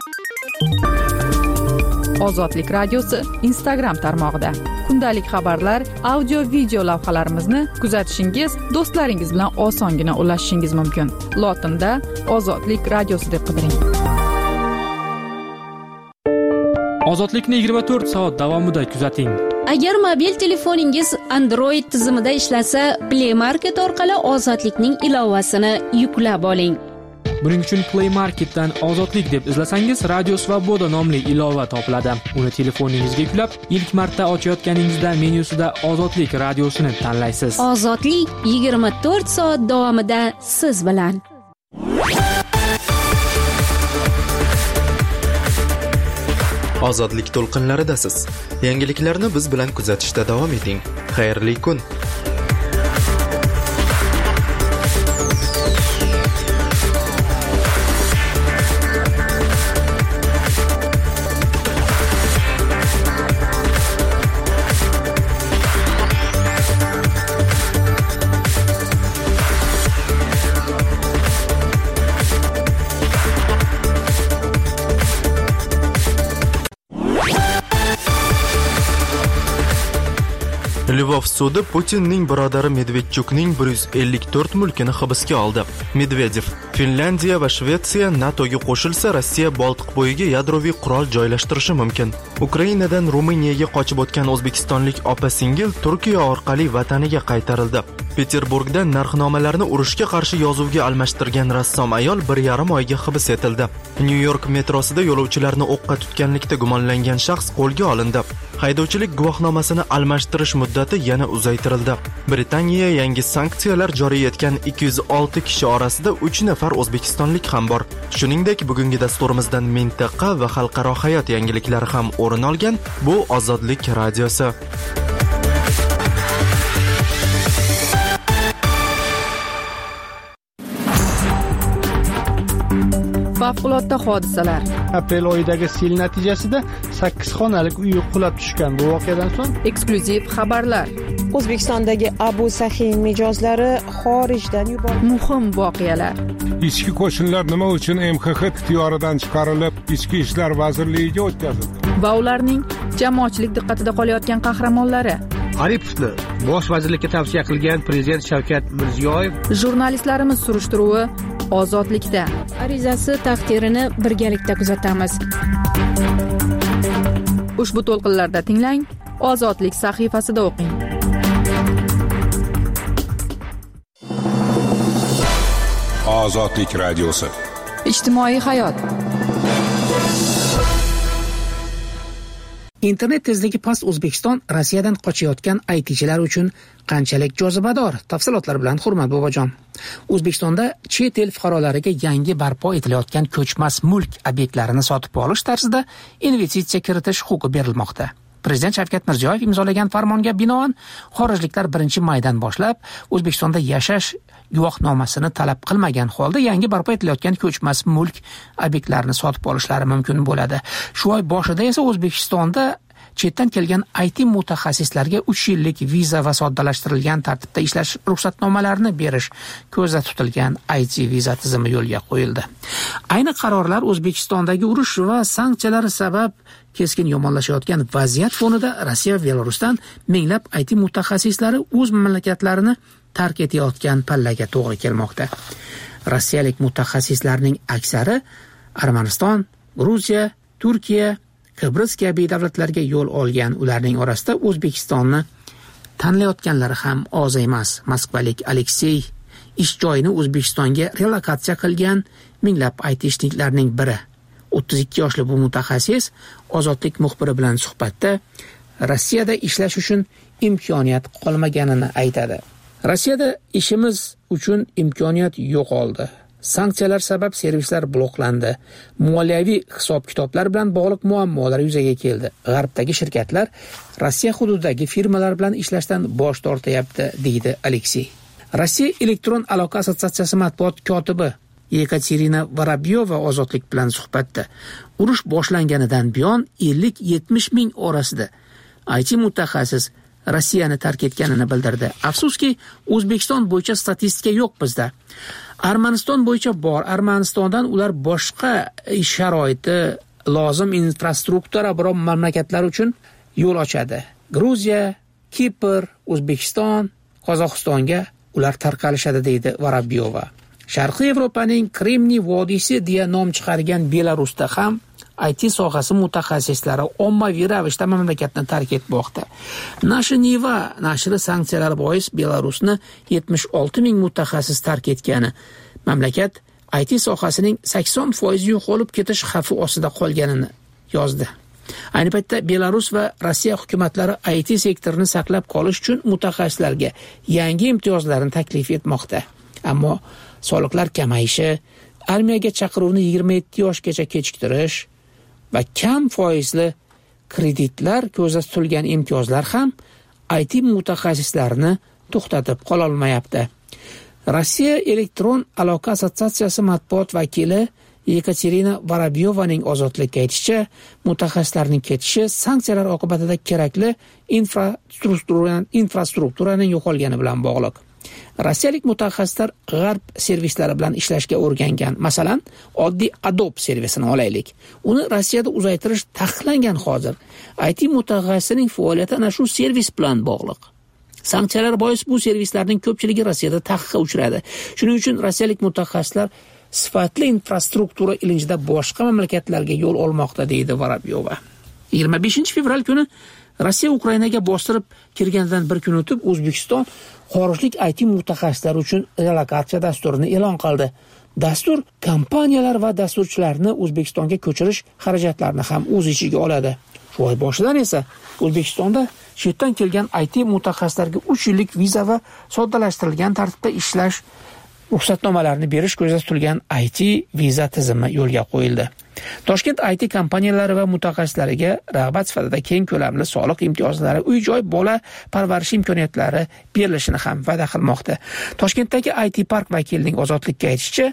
Speaker 5: Ozodlik radiosi Instagram tarmog'ida kundalik xabarlar, audio, video lavhalarimizni kuzatishingiz, do'stlaringiz bilan osongina ulashishingiz mumkin. Lotinda Ozodlik radiosi deb qidiring.
Speaker 11: Ozodlikni yigirma to'rt soat davomida kuzating.
Speaker 4: Agar mobil telefoningiz Android tizimida ishlasa, Play Market orqali Ozodlikning ilovasini yuklab oling.
Speaker 11: Buning uchun Play Marketdan Ozodlik deb izlasangiz, Radio Svoboda nomli ilova topiladi. Uni telefoningizga yuklab, ilk marta ochayotganingizda menyusida Ozodlik radiosini tanlaysiz.
Speaker 4: Ozodlik yigirma to'rt soat davomida siz bilan.
Speaker 1: Ozodlik to'lqinlaridasiz. Yangiliklarni biz bilan kuzatishda davom eting. Xayrli kun. Lvov sudi Putinning birodari Medvedchukning bir yuz ellik to'rt mulkini hibsga oldi. Medvedev: Finlandiya va Shvetsiya NATOga qo'shilsa, Rossiya Boltiqbo'yiga yadroviy qurol joylashtirishi mumkin. Ukrainadan Ruminiyaga qochib o'tgan o'zbekistonlik opa-singil Turkiya orqali vataniga qaytarildi. Peterburgda narxnomalarni urushga qarshi yozuvga almashtirgan rassom ayol bir yarim oyga hibs etildi. Nyu-York metrosida yo'lovchilarni o'qqa tutganlikda gumonlangan shaxs qo'lga olindi. Haydovchilik guvohnomasini almashtirish muddati yana uzaytirildi. Britaniya yangi sanksiyalar joriy etgan ikki yuz olti kishi orasida uch nafar o'zbekistonlik ham bor. Shuningdek, bugungi dasturimizdan mintaqa va xalqaro hayot yangiliklari ham o'rin olgan. Bu Ozodlik radiosi.
Speaker 5: Favqulodda hodisalar.
Speaker 8: Aprel oyidagi sel natijasida sakkiz xonalik uy qulab tushgan. Bu voqeadan so'ng
Speaker 5: eksklyuziv xabarlar.
Speaker 12: O'zbekistondagi Abu Sahin mijozlari xorijdan yuborildi.
Speaker 5: Muhim voqealar.
Speaker 6: Ichki qo'shinlar nima uchun M X X ixtiyoridan chiqarilib, Ichki ishlar vazirligiga o'tkazildi?
Speaker 5: Va ularning jamoatchilik diqqatida qolayotgan qahramonlari.
Speaker 13: Aripovni bosh vazirlikka tavsiya qilgan prezident Shavkat Mirziyoyev.
Speaker 5: Jurnalistlarimiz surishtiruvi Ozodlikda.
Speaker 4: Arizasi taqdirini birgalikda kuzatamiz.
Speaker 5: Ushbu to'lqinlarda tinglang, Ozodlik sahifasida o'qing.
Speaker 6: Ozodlik radiosi.
Speaker 5: Ijtimoiy hayot.
Speaker 14: Internet tezligi past O'zbekiston Rossiyadan qochayotgan I T'chilar uchun qanchalik jozibador? Tafsilotlar bilan Hurmat bobojon. O'zbekistonda chet el fuqarolariga yangi barpo etilayotgan ko'chmas mulk obyektlarini sotib olish tarzida investitsiya kiritish huquqi berilmoqda. Prezident Shavkat Mirziyoyev imzolagan farmonga binoan xorijliklar birinchi maydan boshlab O'zbekistonda yashash guvohnomasini talab qilmagan holda yangi barpo etilayotgan ko'chmas mulk obyektlarini sotib olishlari mumkin bo'ladi. Shu oy boshida esa O'zbekistonda chetdan kelgan I T mutaxassislarga uch yillik viza va soddalashtirilgan tartibda ishlash ruxsatnomalarini berish ko'zda tutilgan I T viza tizimi yo'lga qo'yildi. Ayni qarorlar O'zbekistondagi urush va sanksiyalar sabab keskin yomonlashayotgan vaziyat fonida Rossiya va Belarusdan minglab I T mutaxassislari o'z mamlakatlarini tark etayotgan pallaga to'g'ri kelmoqda. Rossiyalik mutaxassislarning aksari Armaniston, Gruziya, Turkiya, Kibros kabi davlatlarga yo'l olgan. Ularning orasida O'zbekistonni tanlayotganlari ham oz emas. Moskvalik Aleksey ish joyini O'zbekistonga relokatsiya qilgan minglab I T ishchilarning biri. o'ttiz ikki yoshli bu mutaxassis Ozodlik muxbiri bilan suhbatda Rossiyada ishlash uchun imkoniyat qolmaganini aytadi. Rossiyada ishimiz uchun imkoniyat yo'qoldi. Sanksiyalar sabab servislar bloklandi. Moliyaviy hisob-kitoblar bilan bog'liq muammolar yuzaga keldi. G'arbdagi shirkatlar Rossiya hududidagi firmalar bilan ishlashdan bosh tortyapti, deydi Aleksey. Rossiya elektron aloqa assotsiatsiyasi matbuot kotibi Yekaterina Vorobyova Ozodlik bilan suhbatda urush boshlanganidan buyon ellik yetmish ming orasida I T mutaxassis Rossiyani tark etganini bildirdi. Afsuski, O'zbekiston bo'yicha statistika yo'q bizda. Armaniston bo'yicha bor. Armanistondan ular boshqa sharoiti lozim infrastruktura biron mamlakatlar uchun yo'l ochadi. Gruziya, Kipr, O'zbekiston, Qozog'istonga ular tarqalishadi, deydi Vorobyova. Sharqiy Yevropaning Kremniy vodiysi deya nom chiqargan Belarusda ham I T sohasi mutaxassislari ommaviy ravishda mamlakatni tark etmoqda. Nashr Niva nashri sanksiyalar bois Belarusni yetmish olti ming mutaxassis tark etgani, mamlakat I T sohasining sakson foiz yo'qolib ketish xavfi ostida qolganini yozdi. Ayni paytda Belarus va Rossiya hukumatlari I T sektorini saqlab qolish uchun mutaxassislarga yangi imtiyozlarni taklif etmoqda. Ammo soliqlar kamayishi, armiyaga chaqiruvni yigirma yetti yoshgacha kechiktirish va kam foizli kreditlar ko'zda tutilgan imtiyozlar ham I T mutaxassislarini to'xtatib qola olmayapti. Rossiya elektron aloqa assotsiatsiyasi matbuot vakili Yekaterina Vorobyovaning ozodlikka aytishicha, mutaxassislarning ketishi sanksiyalar oqibatida kerakli infrastrukturani infrastrukturaning yo'qolgani bilan bog'liq. Rossiyalik mutaxassislar g'arb servislari bilan ishlashga o'rgangan. Masalan, oddiy Adobe servisini olaylik. Uni Rossiyada uzaytirish taqiqlangan hozir. I T mutaxassisining faoliyati ana shu servis bilan bog'liq. Sanksiyalar bois bu servislarning ko'pchiligi Rossiyada taqiqqa uchradi. Shuning uchun rossiyalik mutaxassislar sifatli infrastruktura ilinjida boshqa mamlakatlarga yo'l olmoqda, deydi Vorobyova. yigirma beshinchi fevral kuni Rossiya Ukrainaga bostirib kirgandan bir kun o'tib O'zbekiston xorijlik I T mutaxassislari uchun relokatsiya dasturini e'lon qildi. Dastur kompaniyalar va dasturchilarni O'zbekistonga ko'chirish xarajatlarini ham o'z ichiga oladi. Shu oy boshidan esa O'zbekistonda chetdan kelgan I T mutaxassislarga uch yillik viza va soddalashtirilgan tartibda ishlash ruxsatnomalarini berish ko'zda tutilgan I T viza tizimi yo'lga qo'yildi. Toshkent I T kompaniyalari va mutaxassislariga rag'bat sifatida keng ko'lamli soliq imtiyozlari, uy-joy, bola parvarishi imkoniyatlari berilishini ham va'da qilmoqda. Toshkentdagi I T park vakilining ozodlikka aytishicha,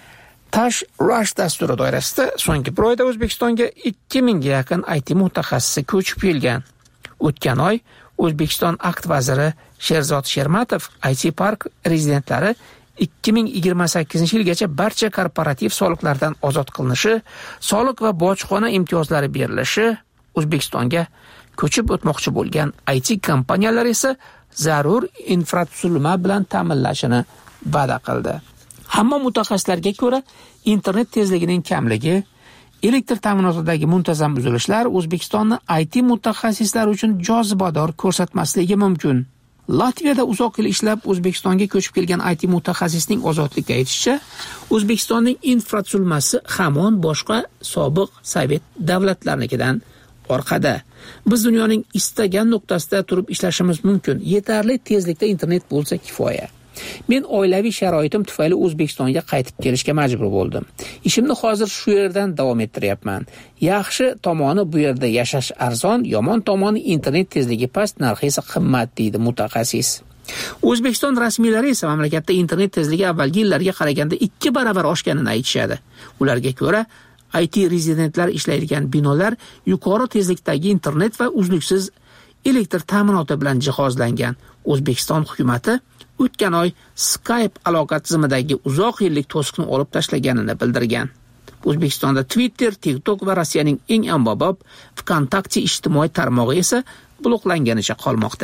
Speaker 14: Tash Rush dasturi doirasida so'nggi bir oyda O'zbekistonga ikki mingga yaqin I T mutaxassisi ko'chib kelgan. O'tgan oy O'zbekiston akt vaziri Sherzod Shermatov I T park rezidentlari ikki ming yigirma sakkizinchi yilgacha barcha korporativ soliqlardan ozod qilinishi, soliq va bojxona imtiyozlari berilishi, O'zbekistonga ko'chib o'tmoqchi bo'lgan I T kompaniyalar esa zarur infratuzilma bilan ta'minlashini va'da qildi. Hamma mutaxassislarga ko'ra, internet tezligining kamligi, elektr ta'minotidagi muntazam buzilishlar O'zbekistonni I T mutaxassislari uchun jozibador ko'rsatmasligi mumkin. Latviyada uzoq yil ishlab O'zbekistonga ko'chib kelgan I T mutaxassisning ozodlikka aytishicha, O'zbekistonning infratuzilmasi hamon boshqa sobiq Sovet davlatlarinikidan orqada. Biz dunyoning istagan nuqtasida turib ishlashimiz mumkin. Yetarli tezlikda internet bo'lsa kifoya. Men oilaviy sharoitim tufayli O'zbekistonga qaytib kelishga majbur bo'ldim. Ishimni hozir shu yerdan davom ettiryapman. Yaxshi tomoni bu yerda yashash arzon, yomon tomoni internet tezligi past, narxi esa qimmat, deydi mutaxassis. O'zbekiston rasmiylari esa mamlakatda internet tezligi avvalgi yillarga qaraganda ikki baravar oshganini aytishadi. Ularga ko'ra, I T rezidentlar ishlaydigan binolar yuqori tezlikdagi internet va uzluksiz elektr ta'minoti bilan jihozlangan. O'zbekiston hukumatı o'tgan oy Skype aloqa tizimidagi uzoq yillik to'siqni olib tashlaganini bildirgan. O'zbekistonda Twitter, TikTok va Rossiyaning eng ommabop VKontakte ijtimoiy tarmog'i esa bloklanganicha qolmoqda.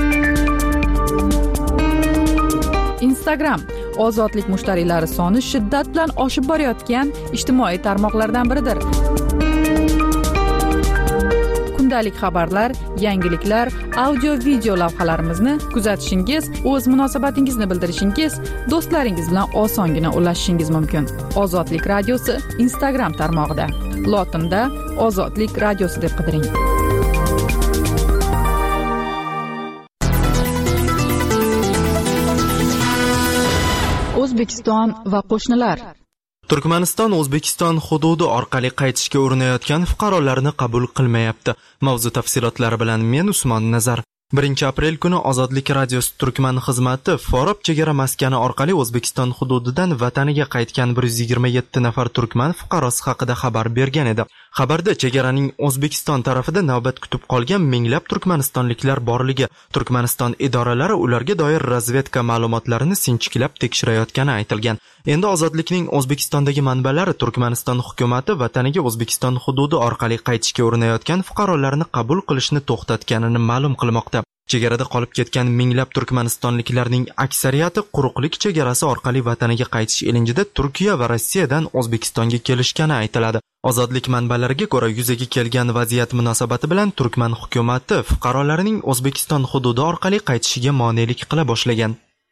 Speaker 5: Instagram ozodlik mushtariylari soni shiddat bilan oshib borayotgan ijtimoiy tarmoqlardan biridir. Kundalik xabarlar, yangiliklar, audio-video lavhalarimizni kuzatishingiz, o'z munosabatingizni bildirishingiz, do'stlaringiz bilan osongina ulashishingiz mumkin. Ozodlik radiosi Instagram tarmog'ida. Lotinda Ozodlik radiosi deb qidiring.
Speaker 2: O'zbekiston va qo'shnilar.
Speaker 1: Turkmaniston O'zbekiston hududi orqali qaytishga urinayotgan fuqarolarni qabul qilmayapti. Mavzu tafsilotlari bilan men Usmon Nazar. birinchi aprel kuni Ozodlik radiosi Turkman xizmati Forob chegara maskani orqali O'zbekiston hududidan vataniga qaytgan bir yuz yigirma yetti nafar turkman fuqarosi haqida xabar bergan edi. Xabarda chegaraning O'zbekiston tarafida navbat kutib qolgan minglab turkmanistonliklar borligi, Turkmaniston idoralari ularga doir razvedka ma'lumotlarini sinchiklab tekshirayotgani aytilgan. Endi Ozodlikning O'zbekistondagi manbalari Turkmaniston hukumatı vataniga O'zbekiston hududi orqali qaytishga urinayotgan fuqarolarni qabul qilishni to'xtatganini ma'lum qilmoqda. Chegarada qolib ketgan minglab turkmanistonliklarning aksariyati quruqlik chegarasi orqali vataniga qaytish ilinjida Turkiya va Rossiyadan O'zbekistonga kelishgani aytiladi. Ozodlik manbalariga ko'ra yuzaga kelgan vaziyat munosabati bilan Turkman hukumatı fuqarolarining O'zbekiston hududi orqali qaytishiga monelik qila boshlagan.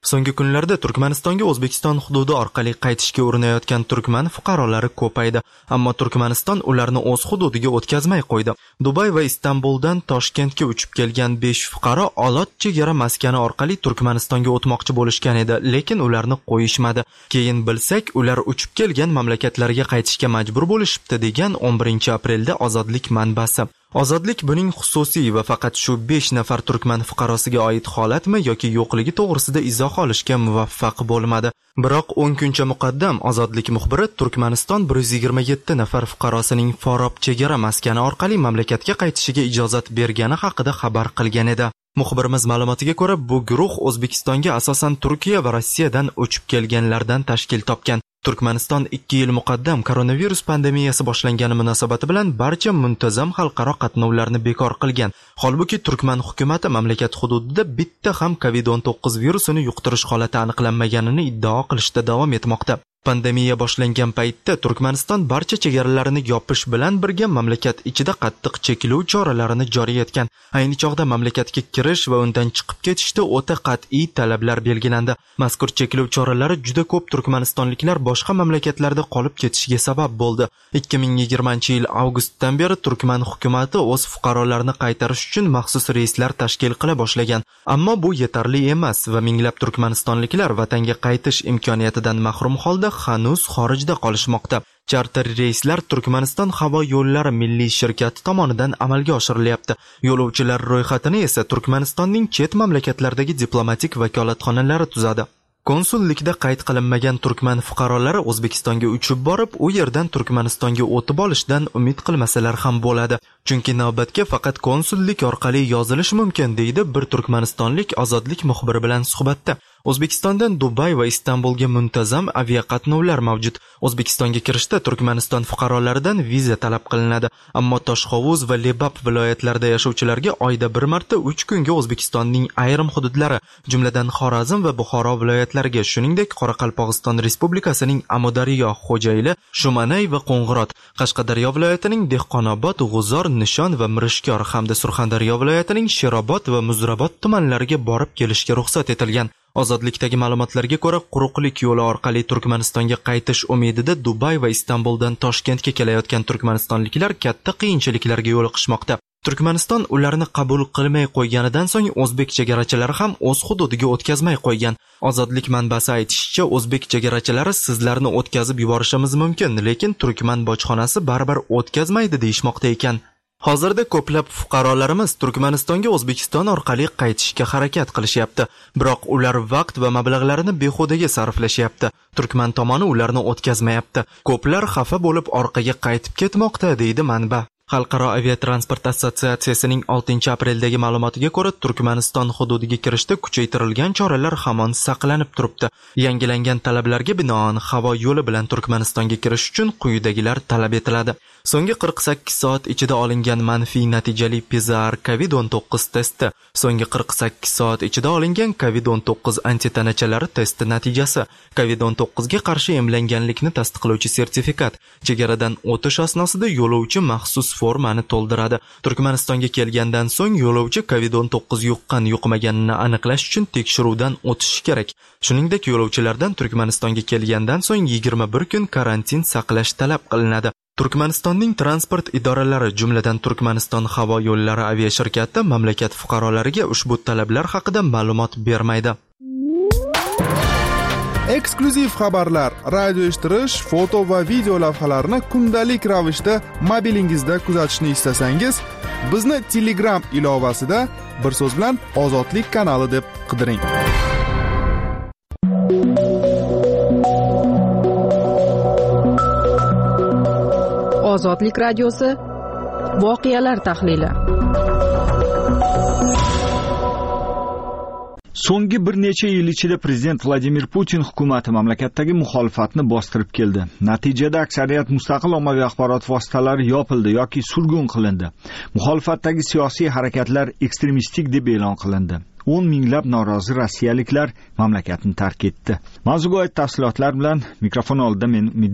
Speaker 1: So'nggi kunlarda Turkmanistonga O'zbekiston hududi orqali qaytishga urinayotgan turkman fuqarolari ko'paydi, ammo Turkmaniston ularni o'z hududiga o'tkazmay qo'ydi. Dubay va Istanbuldan Toshkentga uchib kelgan besh fuqaro Olot chegara maskani orqali Turkmanistonga o'tmoqchi bo'lishgan edi, lekin ularni qo'yishmadi. Keyin bilsak, ular uchib kelgan mamlakatlariga qaytishga majbur bo'lishibdi, degan o'n birinchi aprelda Ozodlik manbasi. Ozodlik buning xususiy va faqat shu besh nafar turkman fuqarosiga oid holatmi yoki yo'qligi to'g'risida izoh olishga muvaffaq bo'lmadi. Biroq o'n kuncha muqaddam Ozodlik muxbiri Turkmaniston bir yuz yigirma yetti nafar fuqarosining Forob chegara maskani orqali mamlakatga qaytishiga ijozat bergani haqida xabar qilgan edi. Muxbirimiz ma'lumotiga ko'ra, bu guruh O'zbekistonga asosan Turkiya va Rossiyadan uchib kelganlardan tashkil topgan. Turkmaniston ikki yil muqaddam koronavirus pandemiyasi boshlangani munosabati bilan barcha muntazam xalqaro qatnovlarni bekor qilgan. Holbuki Turkman hukumatı mamlakat hududida bitta ham kovid o'n to'qqiz virusini yuqtirish holati aniqlanmaganini iddao qilishda davom etmoqda. Pandemiya boshlangan paytda Turkmaniston barcha chegaralarini yopish bilan birga mamlakat ichida qattiq cheklov choralarini joriy etgan. Ayni chog'da mamlakatga kirish va undan chiqib ketishda o'ta qat'iy talablar belgilandi. Mazkur cheklov choralari juda ko'p turkmanistonliklar boshqa mamlakatlarda qolib ketishiga sabab bo'ldi. ikki ming yigirmanchi yil avgustdan beri Turkman hukumatı o'z fuqarolarini qaytarish uchun maxsus reyslar tashkil qila boshlagan. Ammo bu yetarli emas va minglab turkmanistonliklar vatanga qaytish imkoniyatidan mahrum holda hanuz xorijda qolishmoqda. Charter reyslar Turkmaniston havo yo'llari milliy shirkati tomonidan amalga oshirilyapti. Yo'lovchilar ro'yxatini esa Turkmanistonning chet mamlakatlardagi diplomatik vakolatxonalari tuzadi. Konsullikda qayd qilinmagan turkman fuqarolari O'zbekistonga uchib borib, u yerdan Turkmanistonga o'tib olishdan umid qilmasalar ham bo'ladi. Chunki navbatga faqat konsullik orqali yozilish mumkin, deydi bir turkmanistonlik Ozodlik muxbiri bilan suhbatda. O'zbekistondan Dubay va Istanbulga muntazam aviaqatnovlar mavjud. O'zbekistonga kirishda Turkmaniston fuqarolaridan viza talab qilinadi, ammo Toshqovuz va Lebap viloyatlarida yashovchilarga oyda bir marta uch kunga O'zbekistonning ayrim hududlari, jumladan Xorazm va Buxoro viloyatlariga, shuningdek Qoraqalpog'iston Respublikasining Amudaryo, Xo'jayli, Shumanay va Qo'ng'irot, Qashqadaryo viloyatining Dehqonobod, G'uzor, Nishon va Mirishkor hamda Surxondaryo viloyatining Sherobod va Muzrabot tumanlariga borib kelishga ruxsat etilgan. Ozodlikdagi ma'lumotlarga ko'ra, quruqlik yo'li orqali Turkmanistonga qaytish umidida Dubay va Istanbuldan Toshkentga kelayotgan turkmanistonliklar katta qiyinchiliklarga yo'liqishmoqda. Turkmaniston ularni qabul qilmay qo'yganidan so'ng o'zbek chegarachilari ham o'z hududiga o'tkazmay qo'ygan. Ozodlik manbasi aytishicha, o'zbek chegarachilari sizlarni o'tkazib yuborishimiz mumkin, lekin turkman bojxonasi baribir o'tkazmaydi deyishmoqda ekan. Hozirda ko'plab fuqarolarimiz Turkmanistonga O'zbekiston orqali qaytishga harakat qilishyapti, biroq ular vaqt va mablag'larini behudaga sarflashyapti. Turkman tomoni ularni o'tkazmayapti. Ko'plar xafa bo'lib orqaga qaytib ketmoqda, deydi manba. Xalqaro aviatransport assotsiatsiyasining oltinchi apreldagi ma'lumotiga ko'ra, Turkmaniston hududiga kirishda kuchaytirilgan choralar hamon saqlanib turibdi. Yangilangan talablarga binoan havo yo'li bilan Turkmanistonga kirish uchun quyidagilar talab etiladi. So'nggi qirq sakkiz soat ichida olingan manfiy natijali P C R kovid o'n to'qqiz testi, so'nggi qirq sakkiz soat ichida olingan kovid o'n to'qqiz antitanachalar testi natijasi, kovid o'n to'qqiz ga qarshi emlanganlikni tasdiqlovchi sertifikat, chegaradan o'tish asnosida yo'lovchi maxsus formani to'ldiradi. Turkmanistonga kelgandan so'ng yo'lovchi kovid o'n to'qqiz yuqqan yuqmaganini aniqlash uchun tekshiruvdan o'tishi kerak. Shuningdek, yo'lovchilardan Turkmanistonga kelgandan so'ng yigirma bir kun karantin saqlash talab qilinadi. Turkmanistonning transport idoralari, jumladan Turkmaniston havo yo'llari aviashirkati mamlakat fuqarolariga ushbu talablar haqida ma'lumot bermaydi.
Speaker 7: Eksklyuziv xabarlar, radio eshittirish, foto va video lavhalarni kundalik ravishda mobilingizda kuzatishni istasangiz, bizni Telegram ilovasida bir so'z bilan Ozodlik kanali deb qidiring.
Speaker 5: Ozodlik radiosi voqealar tahlili.
Speaker 3: So'nggi bir necha yil ichida prezident Vladimir Putin hukumati mamlakatdagi muxolifatni bostirib keldi. Natijada aksariyat mustaqil ommaviy axborot vositalari yopildi yoki surgun qilindi. Muxolifatdagi siyosiy harakatlar ekstremistik deb e'lon qilindi. o'n minglab norozi rossiyaliklar mamlakatni tark etdi. Mavzuga oid tafsilotlar bilan mikrofon oldida men Umidbek.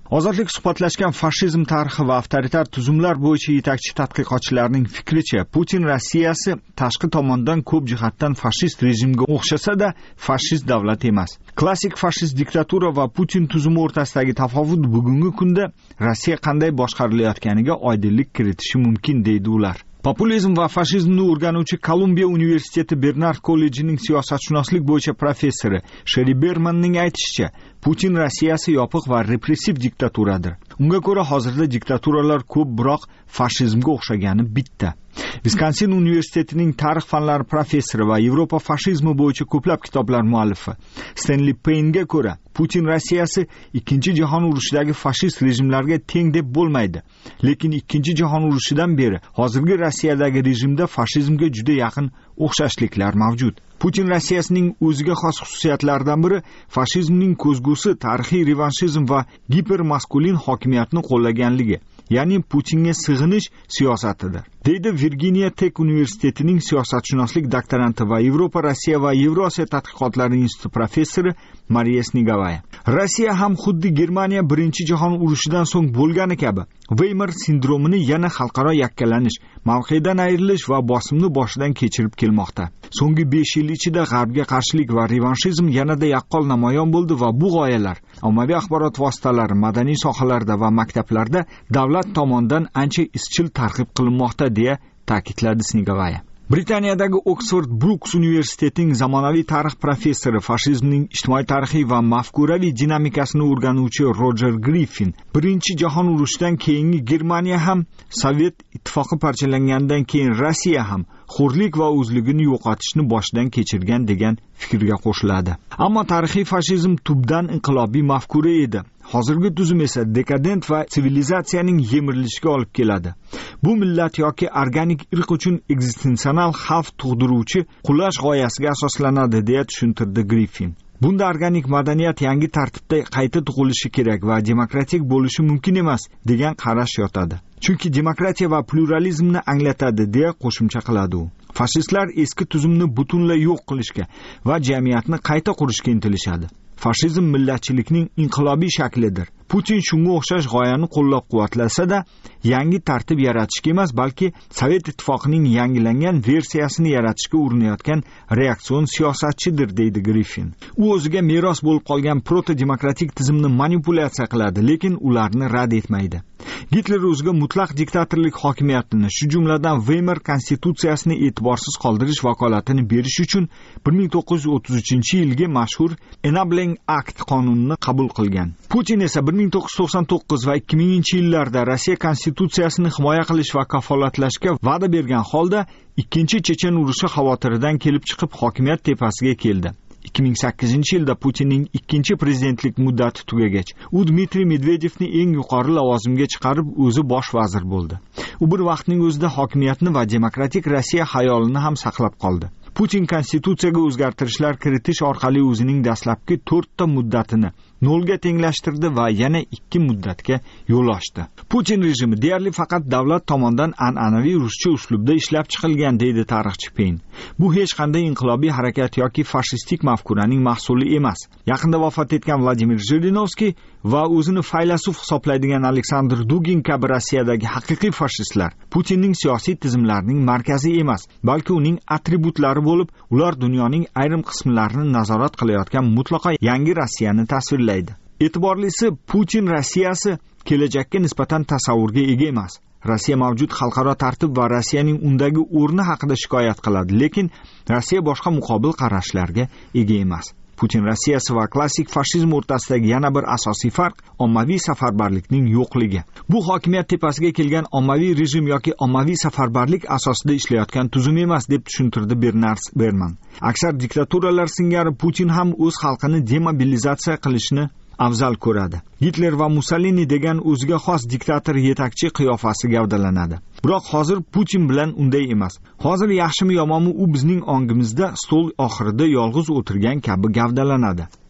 Speaker 3: Ozodlik suhbatlashgan fashizm tarixi va avtoritar tuzumlar bo'yicha yetakchi tadqiqotchilarning fikricha, Putin Rossiyasi tashqi tomondan ko'p jihatdan fashist rejimga o'xshasa-da, fashist davlat emas. Klassik fashist diktatura va Putin tuzumi o'rtasidagi tafovut bugungi kunda Rossiya qanday boshqarilayotganiga oydinlik kiritishi mumkin, deydi ular. Populizm va fashizmni o'rganuvchi Kolumbiya universiteti Bernard kollejining siyosatshunoslik bo'yicha professori Sheri Bermanning aytishicha, Putin Rossiyasi yopiq va repressiv diktaturadir. Unga ko'ra hozirda diktaturalar ko'p, biroq fashizmga o'xshagani bitta. Viskonsin universitetining tarix fanlari professori va Yevropa fashizmi bo'yicha ko'plab kitoblar muallifi Stanley Payne'ga ko'ra, Putin Rossiyasi ikkinchi jahon urushidagi fashist rejimlarga teng deb bo'lmaydi. Lekin ikkinchi jahon urushidan beri hozirgi Rossiyadagi rejimda fashizmga juda yaqin o'xshashliklar mavjud. Putin Rossiyasining o'ziga xos xususiyatlaridan biri fashizmning ko'zgusi tarixiy revanshizm va gipermaskulin hokimiyatni qo'llaganligi, ya'ni Putinga sig'inish siyosatidir, deydi Virginia Tech universitetining siyosatshunoslik doktoranti va Yevropa, Rossiya va Yevrosiyo tadqiqotlari instituti professori Mariya Snigovaya. Rossiya ham xuddi Germaniya birinchi jahon urushidan so'ng bo'lgani kabi Weimar sindromini yana xalqaro yakkalanish, mavqedan ayrilish va bosimni boshidan kechirib kelmoqda. So'nggi besh yil ichida g'arbga qarshilik va revanshizm yanada yaqqol namoyon bo'ldi va bu g'oyalar ommaviy axborot vositalari, madaniy sohalarda va maktablarda davlat tomonidan ancha izchil targ'ib qilinmoqda, deya ta'kidladi Snigovaya. Britaniyadagi Oxford Brookes universitetining zamonaviy tarix professori, fashizmning ijtimoiy tarixiy va mafkuraviy dinamikasini o'rganuvchi Roger Griffin, birinchi jahon urushidan keyingi Germaniya ham, Sovet ittifoqi parchalangandan keyin Rossiya ham xo'rlik va o'zligini yo'qotishni boshidan kechirgan degan fikrga qo'shiladi. Ammo tarixiy fashizm tubdan inqilobiy mafkura edi. Hozirgi tuzum esa dekadent va sivilizatsiyaning yemirilishiga olib keladi. Bu millat yoki organik irq uchun ekzistensional xavf tug'diruvchi qulash g'oyasiga asoslanadi, deya tushuntirdi Griffin. Bunda organik madaniyat yangi tartibda qayta tug'ilishi kerak va demokratik bo'lishi mumkin emas, degan qarash yotadi. Chunki demokratiya va pluralizmni anglatadi, deya qo'shimcha qiladi u. Fashistlar eski tuzumni butunlay yo'q qilishga va jamiyatni qayta qurishga intilishadi. Fashizm millatchilikning inqilobiy shaklidir. Putin shunga o'xshash g'oyani qo'llab-quvvatlasa-da, yangi tartib yaratishga emas, balki Sovet ittifoqining yangilangan versiyasini yaratishga urinayotgan reaksion siyosatchidir, deydi Griffin. U o'ziga meros bo'lib qolgan proto-demokratik tizimni manipulyatsiya qiladi, lekin ularni rad etmaydi. Gitler o'ziga mutlaq diktatorlik hokimiyatini, shu jumladan Weimar konstitutsiyasini e'tiborsiz qoldirish vakolatini berish uchun bir ming to'qqiz yuz o'ttiz uchinchi yilgi mashhur Enabling Act qonunini qabul qilgan. Putin esa bir ming to'qqiz yuz to'qson to'qqiz va ikki minginchi yillarda Rossiya konstitutsiyasini himoya qilish va kafolatlashga va'da bergan holda ikkinchi chechen urushi xavotiridan kelib chiqib hokimiyat tepasiga keldi. ikki ming sakkizinchi yilda Putinning ikkinchi prezidentlik muddati tugagach, u Dmitriy Medvedevni eng yuqori lavozimga chiqarib, o'zi bosh vazir bo'ldi. U bir vaqtning o'zida hokimiyatni va demokratik Rossiya xayolini ham saqlab qoldi. Putin konstitutsiyaga o'zgartirishlar kiritish orqali o'zining dastlabki to'rtta muddatini nolga tenglashtirdi va yana ikki muddatga yo'l ochdi. Putin rejimi deyarli faqat davlat tomonidan an'anaviy ruscha uslubda ishlab chiqilgan, deydi tarixchi Payne. Bu hech qanday inqilobiy harakat yoki fashistik mafkuraning mahsuli emas. Yaqinda vafot etgan Vladimir Zhirinovskiy va o'zini faylasuf hisoblaydigan Aleksandr Dugin kabi Rossiyadagi haqiqiy fashistlar Putinning siyosiy tizimlarining markazi emas, balki uning atributlari bo'lib, ular dunyoning ayrim qismlarini nazorat qilayotgan mutlaqo yangi Rossiyani tasvirlaydi. E'tiborlisi, Putin Rossiyasi kelajakka nisbatan tasavvurga ega emas. Rossiya mavjud xalqaro tartib va Rossiyaning undagi o'rni haqida shikoyat qiladi, lekin Rossiya boshqa muqobil qarashlarga ega emas. Putin Rossiyasi va klassik fashizm o'rtasidagi yana bir asosiy farq ommaviy safarbarlikning yo'qligi. Bu hokimiyat tepasiga kelgan ommaviy rejim yoki ommaviy safarbarlik asosida ishlayotgan tuzum emas, deb tushuntirdi Bernard Berman. Aksar diktaturalar singari Putin ham o'z xalqini demobilizatsiya qilishni afzal ko'radi. Hitler va Mussolini degan o'ziga xos diktator yetakchi qiyofasi gavdalanadi. Biroq hozir Putin bilan unday emas. Hozir yaxshimi yomonmi u bizning ongimizda stol oxirida yolg'iz o'tirgan kabi gavdalanadi.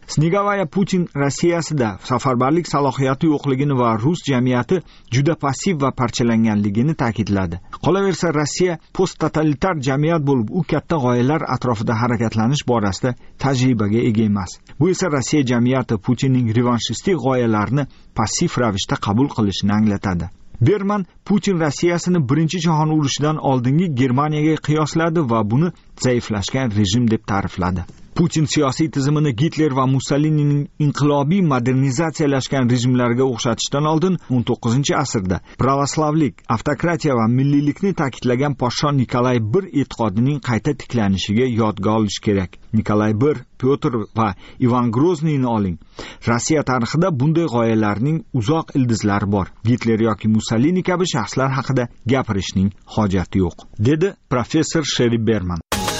Speaker 3: Snegovaya Putin Rossiyasida safarbarlik salohiyati yo'qligini va rus jamiyati juda passiv va parchalanganligini ta'kidladi. Qolaversa, Rossiya post-totalitar jamiyat bo'lib, u katta g'oyalar atrofida harakatlanish borasida tajribaga ega emas. Bu esa Rossiya jamiyati Putinning revanshistik g'oyalarini passiv ravishda qabul qilishini anglatadi. Berman Putin Rossiyasini birinchi jahon urushidan oldingi Germaniyaga qiyosladi va buni zaiflashgan rejim deb ta'rifladi. Putin siyosiy tizimini Gitler va Mussolinining inqilobiy modernizatsiyalashgan rejimlariga o'xshatishdan oldin o'n to'qqizinchi asrda pravoslavlik, avtokratiya va milliylikni ta'kidlagan podsho Nikolay bir e'tiqodining qayta tiklanishiga yodga olish kerak. Nikolay bir, Pyotr va Ivan Grozniyni oling. Rossiya tarixida bunday g'oyalarning uzoq ildizlari bor. Gitler yoki Mussolini kabi shaxslar haqida gapirishning hojati yo'q, dedi professor Sheri Berman.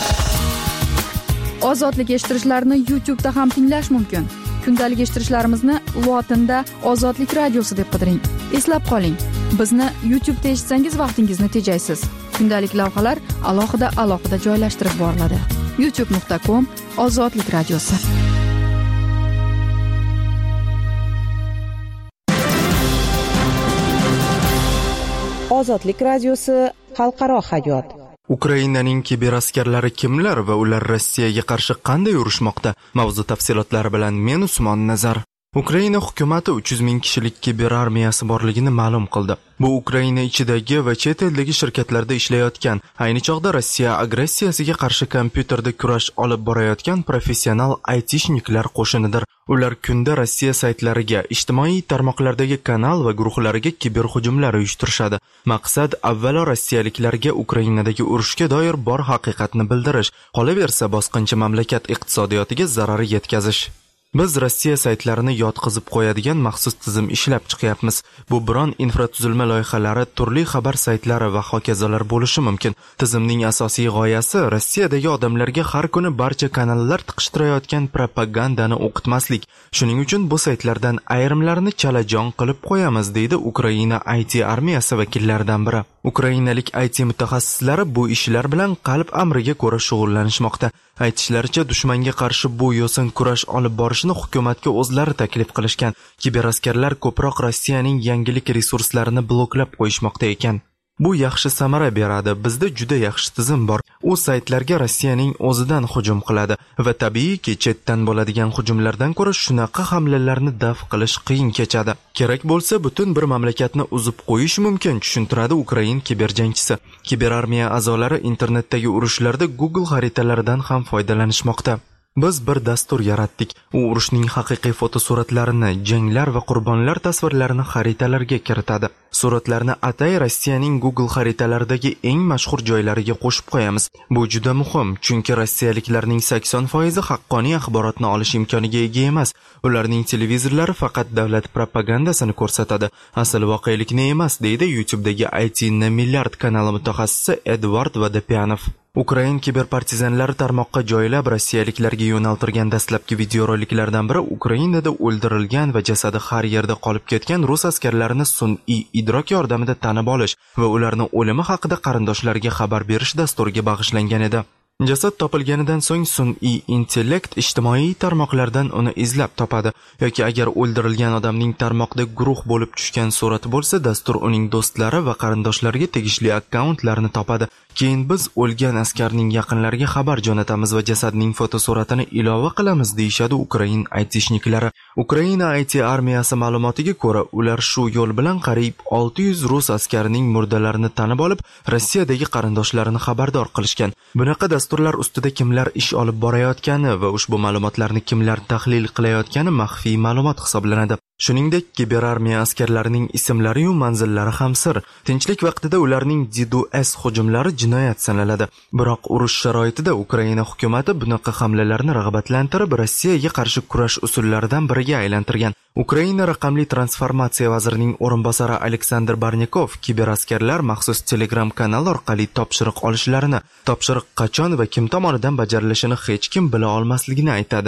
Speaker 5: Ozodlik eshittirishlarni YouTube'da ham tinglash mumkin. Kundalik eshittirishlarimizni lotinda Ozodlik radiosi deb qidiring. Eslab qoling, bizni YouTube'da eshitsangiz vaqtingizni tejaysiz. Kundalik lavhalar alohida alohida joylashtirib boriladi. youtube nuqta com Ozodlik radiosi.
Speaker 12: Ozodlik radiosi xalqaro hayot.
Speaker 1: Ukrainaning kiberaskarlari kimlar va ular Rossiyaga qarshi qanday urushmoqda? Mavzu tafsilotlari bilan men Usmon Nazar. Ukraina hukumati uch yuz ming kishilik kiberarmiyasi borligini ma'lum qildi. Bu Ukraina ichidagi va chet eldagi shirkatlarda ishlayotgan, ayni chog'da Rossiya agressiyasiga qarshi kompyuterda kurash olib borayotgan professional aytishniklar qo'shinidir. Ular kunda Rossiya saytlariga, ijtimoiy tarmoqlardagi kanal va guruhlariga kiberhujumlar uyushtirishadi. Maqsad avvalo rossiyaliklarga Ukrainadagi urushga doir bor haqiqatni bildirish, qolaversa bosqinchi mamlakat iqtisodiyotiga zarar yetkazish. Biz Rossiya saytlarini yotqizib qo'yadigan maxsus tizim ishlab chiqyapmiz. Bu biron infratuzilma loyihalari, turli xabar saytlari va hokazolar bo'lishi mumkin. Tizimning asosiy g'oyasi Rossiyadagi odamlarga har kuni barcha kanallar tiqishtirayotgan propagandani o'qitmaslik. Shuning uchun bu saytlardan ayrimlarini chalajon qilib qo'yamiz, deydi Ukraina I T armiyasi vakillaridan biri. Ukrainalik I T mutaxassislari bu ishlar bilan qalb amriga ko'ra shug'ullanishmoqda. Aytishlaricha, dushmanga qarshi bu yo'sin kurash olib borishni hukumatga o'zlari taklif qilishgan. Kiberaskarlar ko'proq Rossiyaning yangilik resurslarini bloklab qo'yishmoqda ekan. Bu yaxshi samara beradi. Bizda juda yaxshi tizim bor. U saytlarga Rossiyaning o'zidan hujum qiladi va tabiiyki chetdan bo'ladigan hujumlardan ko'ra shunaqa hamlalarni daf qilish qiyin kechadi. Kerak bo'lsa butun bir mamlakatni uzib qo'yish mumkin, tushuntiradi Ukrain kiberjangchisi. Kiberarmiya a'zolari internetdagi urushlarda Google xaritalaridan ham foydalanishmoqda. Biz bir dastur yaratdik. U urushning haqiqiy fotosuratlarini, janglar va qurbonlar tasvirlarini xaritalarga kiritadi. Suratlarni atay Rossiyaning Google xaritalaridagi eng mashhur joylariga qo'shib qo'yamiz. Bu juda muhim, chunki rossiyaliklarning sakson foizi haqqoniy axborotni olish imkoniga ega emas. Ularning televizorlari faqat davlat propagandasini ko'rsatadi, asl voqelikni emas, deydi YouTube'dagi I T na milliard kanali mutaxassisi Edvard Vodopyanov. Ukrain kiberpartizanlari tarmoqqa joylab rossiyaliklarga yo'naltirgan dastlabki videoroliklardan biri Ukrainada o'ldirilgan va jasadi har yerda qolib ketgan rus askarlarini sun'iy idrok yordamida tanib olish va ularning o'limi haqida qarindoshlariga xabar berish dasturiga bag'ishlangan edi. Jasad topilganidan so'ng sun'iy intellekt ijtimoiy tarmoqlardan uni izlab topadi yoki agar o'ldirilgan odamning tarmoqda guruh bo'lib tushgan surati bo'lsa, dastur uning do'stlari va qarindoshlariga tegishli akkauntlarni topadi. Keyin biz o'lgan askarning yaqinlariga xabar jo'natamiz va jasadning fotosuratini ilova qilamiz, deyshadi Ukrain aytishniklari. Ukraina I T armiyasi ma'lumotiga ko'ra, ular shu yo'l bilan qariyb olti yuz rus askarining murdalarini tanib olib, Rossiyadagi qarindoshlarini xabardor qilishgan. Bunaqa dasturlar ustida kimlar ish olib borayotgani va ushbu ma'lumotlarni kimlar tahlil qilayotgani maxfiy ma'lumot hisoblanadi. Shuningdek, kiberarmiya askarlarining ismlari va manzillari ham sir. Tinchlik vaqtida ularning DDoS hujumlari jinoyat sanaladi. Biroq urush sharoitida Ukraina hukumatı bunaqa hamlalarni rag'batlantirib, Rossiyaga qarshi kurash usullaridan biriga aylantirgan. Ukraina raqamli transformatsiya vazirining o'rinbosari Aleksandr Barnikov kiberaskarlar maxsus Telegram kanal orqali topshiriq olishlarini, topshiriq qachon va kim tomonidan bajarilishini hech kim bila olmasligini aytadi.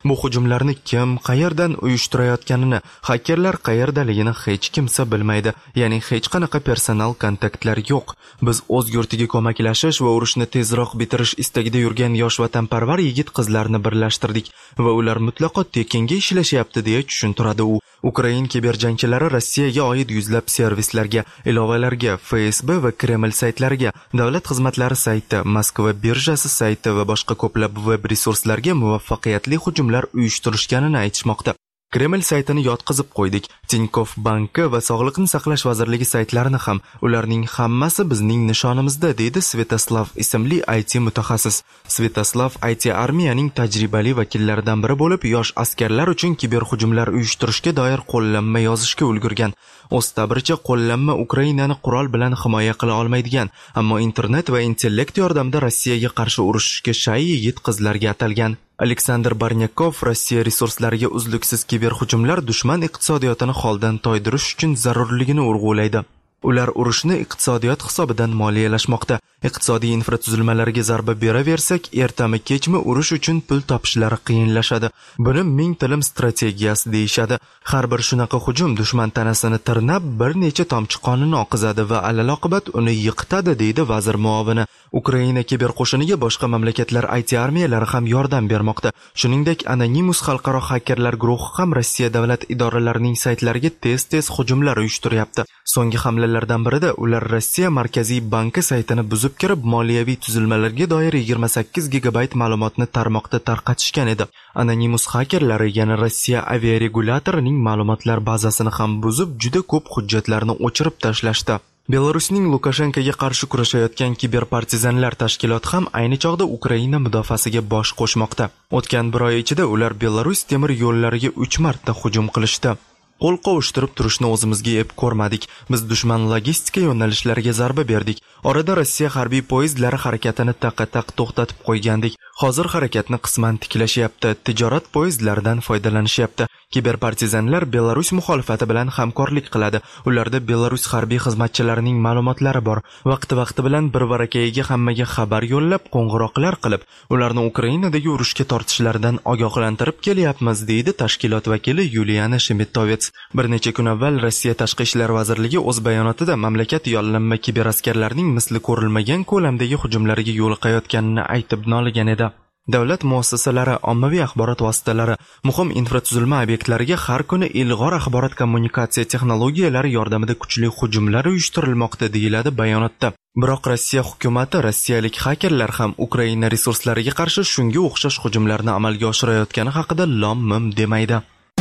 Speaker 1: Bu hujumlarni kim, qayerdan uyushtirayotganini, hakerlar qayerdaligini hech kimsa bilmaydi. Ya'ni hech qanaqa personal kontaktlar yo'q. Biz o'z yurtiga ko'maklashish va urushni tezroq bitirish istagida yurgan yosh vatanparvar yigit-qizlarni birlashtirdik va ular mutlaqo tekinga ishlashyapti deya tushuntiradi u. Ukrain kiberjangchilari Rossiyaga oid yuzlab servislarga, ilovalarga, F S B va Kreml saytlariga, davlat xizmatlari sayti, Moskva birjasi sayti va boshqa ko'plab web resurslarga muvaffaqiyatli hujumlar uyushtirishganini aytishmoqda. Kreml saytini yotqizib qo'ydik. Tinkoff banki va Sog'liqni saqlash vazirligi saytlarini ham. Ularning hammasi bizning nishonimizda, deydi Svetoslav ismli I T mutaxassis. Svetoslav I T armiyaning tajribali vakillaridan biri bo'lib, yosh askarlar uchun kiberhujumlar uyushtirishga doir qo'llanma yozishga ulgurgan. O'z ta'biricha, qo'llanma Ukrainani qurol bilan himoya qila olmaydigan, ammo internet va intellekt yordamida Rossiyaga qarshi urushishga shay yigit-qizlarga atalgan. Aleksandr Barnyakov Rossiya resurslariga uzluksiz kiberhujumlar dushman iqtisodiyotini holdan toydirish uchun zarurligini urg'ulaydi. Ular urushni iqtisodiyot hisobidan moliyalashmoqda. Iqtisodiy infratuzilmalarga zarba beraversak, ertami kechmi urush uchun pul topishlari qiyinlashadi. Buni ming tilim strategiyasi deyishadi. Har bir shunaqa hujum dushman tanasini tirnab, bir necha tomchi qonini oqizadi va alaloqibat uni yiqitadi, deydi vazir muovini. Ukraina kiberqo'shiniga boshqa mamlakatlar I T armiyalari ham yordam bermoqda. Shuningdek, Anonymous xalqaro hakerlar guruhi ham Rossiya davlat idoralarining saytlariga tez-tez hujumlar uyushtiryapti. So'nggi hamlalardan birida ular Rossiya Markaziy banki saytini buzib kirib, moliyaviy tuzilmalarga doir yigirma sakkiz gigabayt ma'lumotni tarmoqda tarqatishgan edi. Anonymous hakerlari yana Rossiya aviaregulatorining ma'lumotlar bazasini ham buzib, juda ko'p hujjatlarni o'chirib tashlashdi. Belarusning Lukashenkoga qarshi kurashayotgan kiberpartizanlar tashkiloti ham ayni chog'da Ukraina mudofaasiga bosh qo'shmoqda. O'tgan bir oy ichida ular Belarus temir yo'llariga uch marta hujum qilishdi. Qo'l qovushtirib turishni o'zimizga ep ko'rmadik. Biz dushman logistika yo'nalishlariga zarba berdik. Orada Rossiya harbiy poyezdlari harakatini taqataq to'xtatib qo'ygandik. Hozir harakatni qisman tiklashyapti. Tijorat poyezdlaridan foydalanishyapti. Kiberpartizanlar Belarus muxolifati bilan hamkorlik qiladi. Ularda Belarus harbiy xizmatchilarining ma'lumotlari bor. Vaqti-vaqti bilan bir varakayiga hammaga xabar yo'llab, qo'ng'iroqlar qilib, ularni Ukrainadagi urushga tortishlaridan ogohlantirib kelyapmiz, deydi tashkilot vakili Yuliana Shemitovets. Bir necha kun avval Rossiya Tashqi ishlar vazirligi o'z bayonotida mamlakat yollanma kiberaskarlarning misli ko'rilmagan ko'lamdagi hujumlariga yo'liqayotganini aytib noligan edi. Davlat muassasalari, ommaviy axborot vositalari, muhim infratuzilma obyektlariga har kuni ilg'or axborot kommunikatsiya texnologiyalari yordamida kuchli hujumlar uyushtirilmoqda, deyiladi bayonotda. Biroq Rossiya hukumati rossiyalik hakerlar ham Ukraina resurslariga qarshi shunga o'xshash hujumlarni amalga oshirayotgani haqida lom-mim demaydi.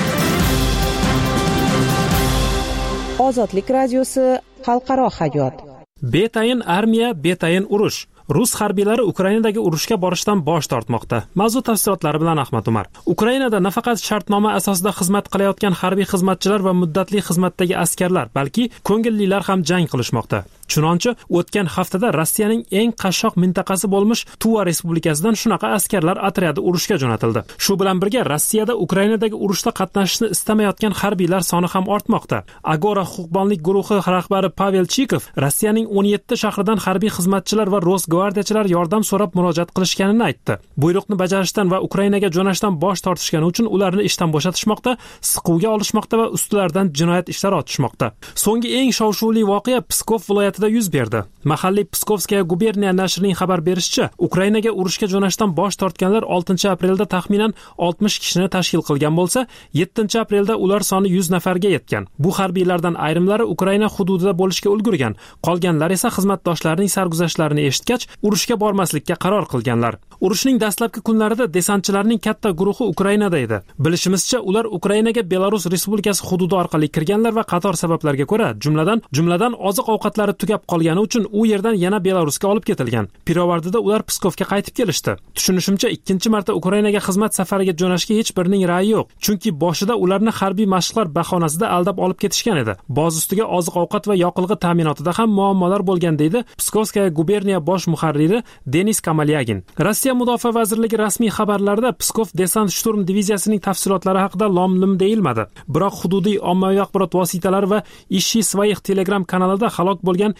Speaker 12: Ozodlik radiosi xalqaro hayot.
Speaker 11: Betayin armiya, betayin urush. Rus harbiylari Ukrainadagi urushga borishdan bosh tortmoqda. Mavzu tafsilotlari bilan Ahmad Umar. Ukrainada nafaqat shartnoma asosida xizmat qilayotgan harbiy xizmatchilar va muddatli xizmatdagi askarlar, balki ko'ngillilar ham jang qilishmoqda. Chunonchi, o'tgan haftada Rossiyaning eng qashshoq mintaqasi bo'lmish Tuva respublikasidan shunaqa askarlar otryadi urushga jo'natildi. Shu bilan birga Rossiyada Ukrainadagi urushda qatnashishni istamayotgan harbiylar soni ham ortmoqda. Agora huquqbonlik guruhi rahbari Pavel Chikov Rossiyaning o'n yetti shahridan harbiy xizmatchilar va Rosgvardiyachilar yordam so'rab murojaat qilishganini aytdi. Buyruqni bajarishdan va Ukrainaga jo'nashdan bosh tortishgani uchun ularni ishdan bo'shatishmoqda, siquvga olishmoqda va ustilaridan jinoyat ishlari ochishmoqda. So'nggi eng shov-shuvli voqea Pskov viloyatida yuz berdi. Mahalliy Pskovskaya guberniya nashrining xabar berishicha, Ukrainaga urushga jo'nashdan bosh tortganlar oltinchi aprelda taxminan oltmish kishini tashkil qilgan bo'lsa, yettinchi aprelda ular soni yuz nafarga yetgan. Bu harbiylardan ayrimlari Ukraina hududida bo'lishga ulgurgan, qolganlar esa xizmatdoshlarining sarguzashtlarini eshitgach, urushga bormaslikka qaror qilganlar. Urushning dastlabki kunlarida desantchilarning katta guruhi Ukrainada edi. Bilishimizcha, ular Ukrainaga Belarus Respublikasi hududi orqali kirganlar va qator sabablarga ko'ra, jumladan jumladan oziq-ovqatlari tugab qolgani uchun u yerdan yana Belarusga olib ketilgan. Pirovardida ular Pskovga qaytib kelishdi. Tushunishimcha, ikkinchi marta Ukrainaga xizmat safariga jo'nashga hech birining ra'yi yo'q, chunki boshida ularni harbiy mashqlar bahonasida aldab olib ketishgan edi. Boz ustiga oziq-ovqat va yoqilg'i ta'minotida ham muammolar bo'lgan, deydi Pskovskaya guberniya bosh muharriri Denis Kamalyagin. Rossiya Mudofaa vazirligi rasmiy xabarlarida Pskov desant shturm diviziyasining tafsilotlari haqida lom-lim deyilmadi. Biroq hududiy ommaviy axborot vositalari va Ishi Svayix Telegram kanalida halok bo'lgan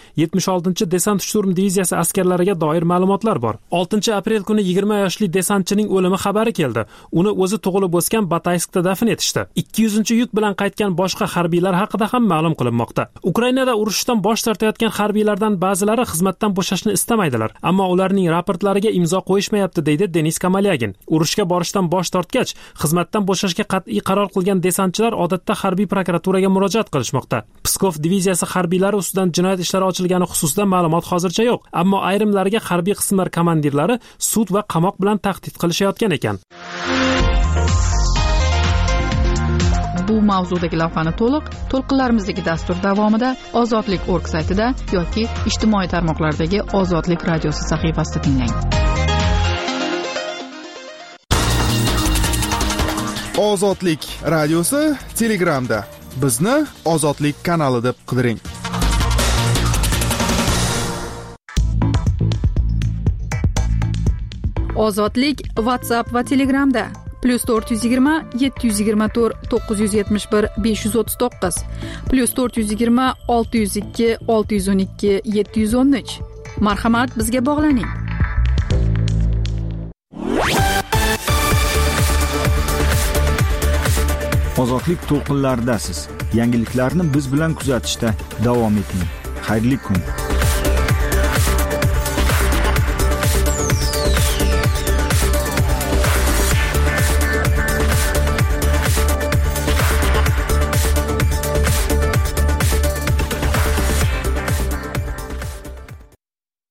Speaker 11: yetmish oltinchi desant shturm diviziyasi askarlariga doir ma'lumotlar bor. oltinchi aprel kuni yigirma yoshli desantchining o'limi xabari keldi. Uni o'zi tug'ilib o'sgan Batayskda dafn etishdi. ikki yuzinchi yuk bilan qaytgan boshqa harbiylar haqida ham ma'lum qilinmoqda. Ukrainada urushdan bosh tortayotgan harbiylardan ba'zilari xizmatdan bo'shashni istamaydilar, ammo ularning raportlariga imzo qo'yishmayapti, deydi Denis Kamalyagin. Urushga borishdan bosh tortgach, xizmatdan bo'shashga qat'iy qaror qilgan desantchilar odatda harbiy prokuraturaga murojaat qilishmoqda. Pskov diviziyasi harbiylari ustidan jinoyat ishlari ochilgani xususida ma'lumot hozircha yo'q, ammo ayrimlarga harbiy qismlar komandirlari sud va qamoq bilan tahdid qilishayotgan ekan.
Speaker 5: Bu mavzudagi lavhani to'liq to'lqinlarimizdagi dastur davomida ozodlik org saytida yoki ijtimoiy tarmoqlardagi Ozodlik radiosi sahifasida tinglang.
Speaker 7: Ozodlik radiosi Telegramda. Bizni Ozodlik kanali deb qidiring.
Speaker 5: Ozodlik WhatsApp va Telegramda plus to'rt yuz yigirma yetti yuz yigirma to'rt to'qqiz yuz yetmish bir besh yuz o'ttiz to'qqiz plus to'rt yuz yigirma olti yuz ikki olti yuz o'n ikki yetti yuz o'n uch. Marhamat, bizga bog'laning.
Speaker 3: Ozodlik to'lqinlaridasiz. Yangiliklarni biz bilan kuzatishda davom eting. Xayrli kun.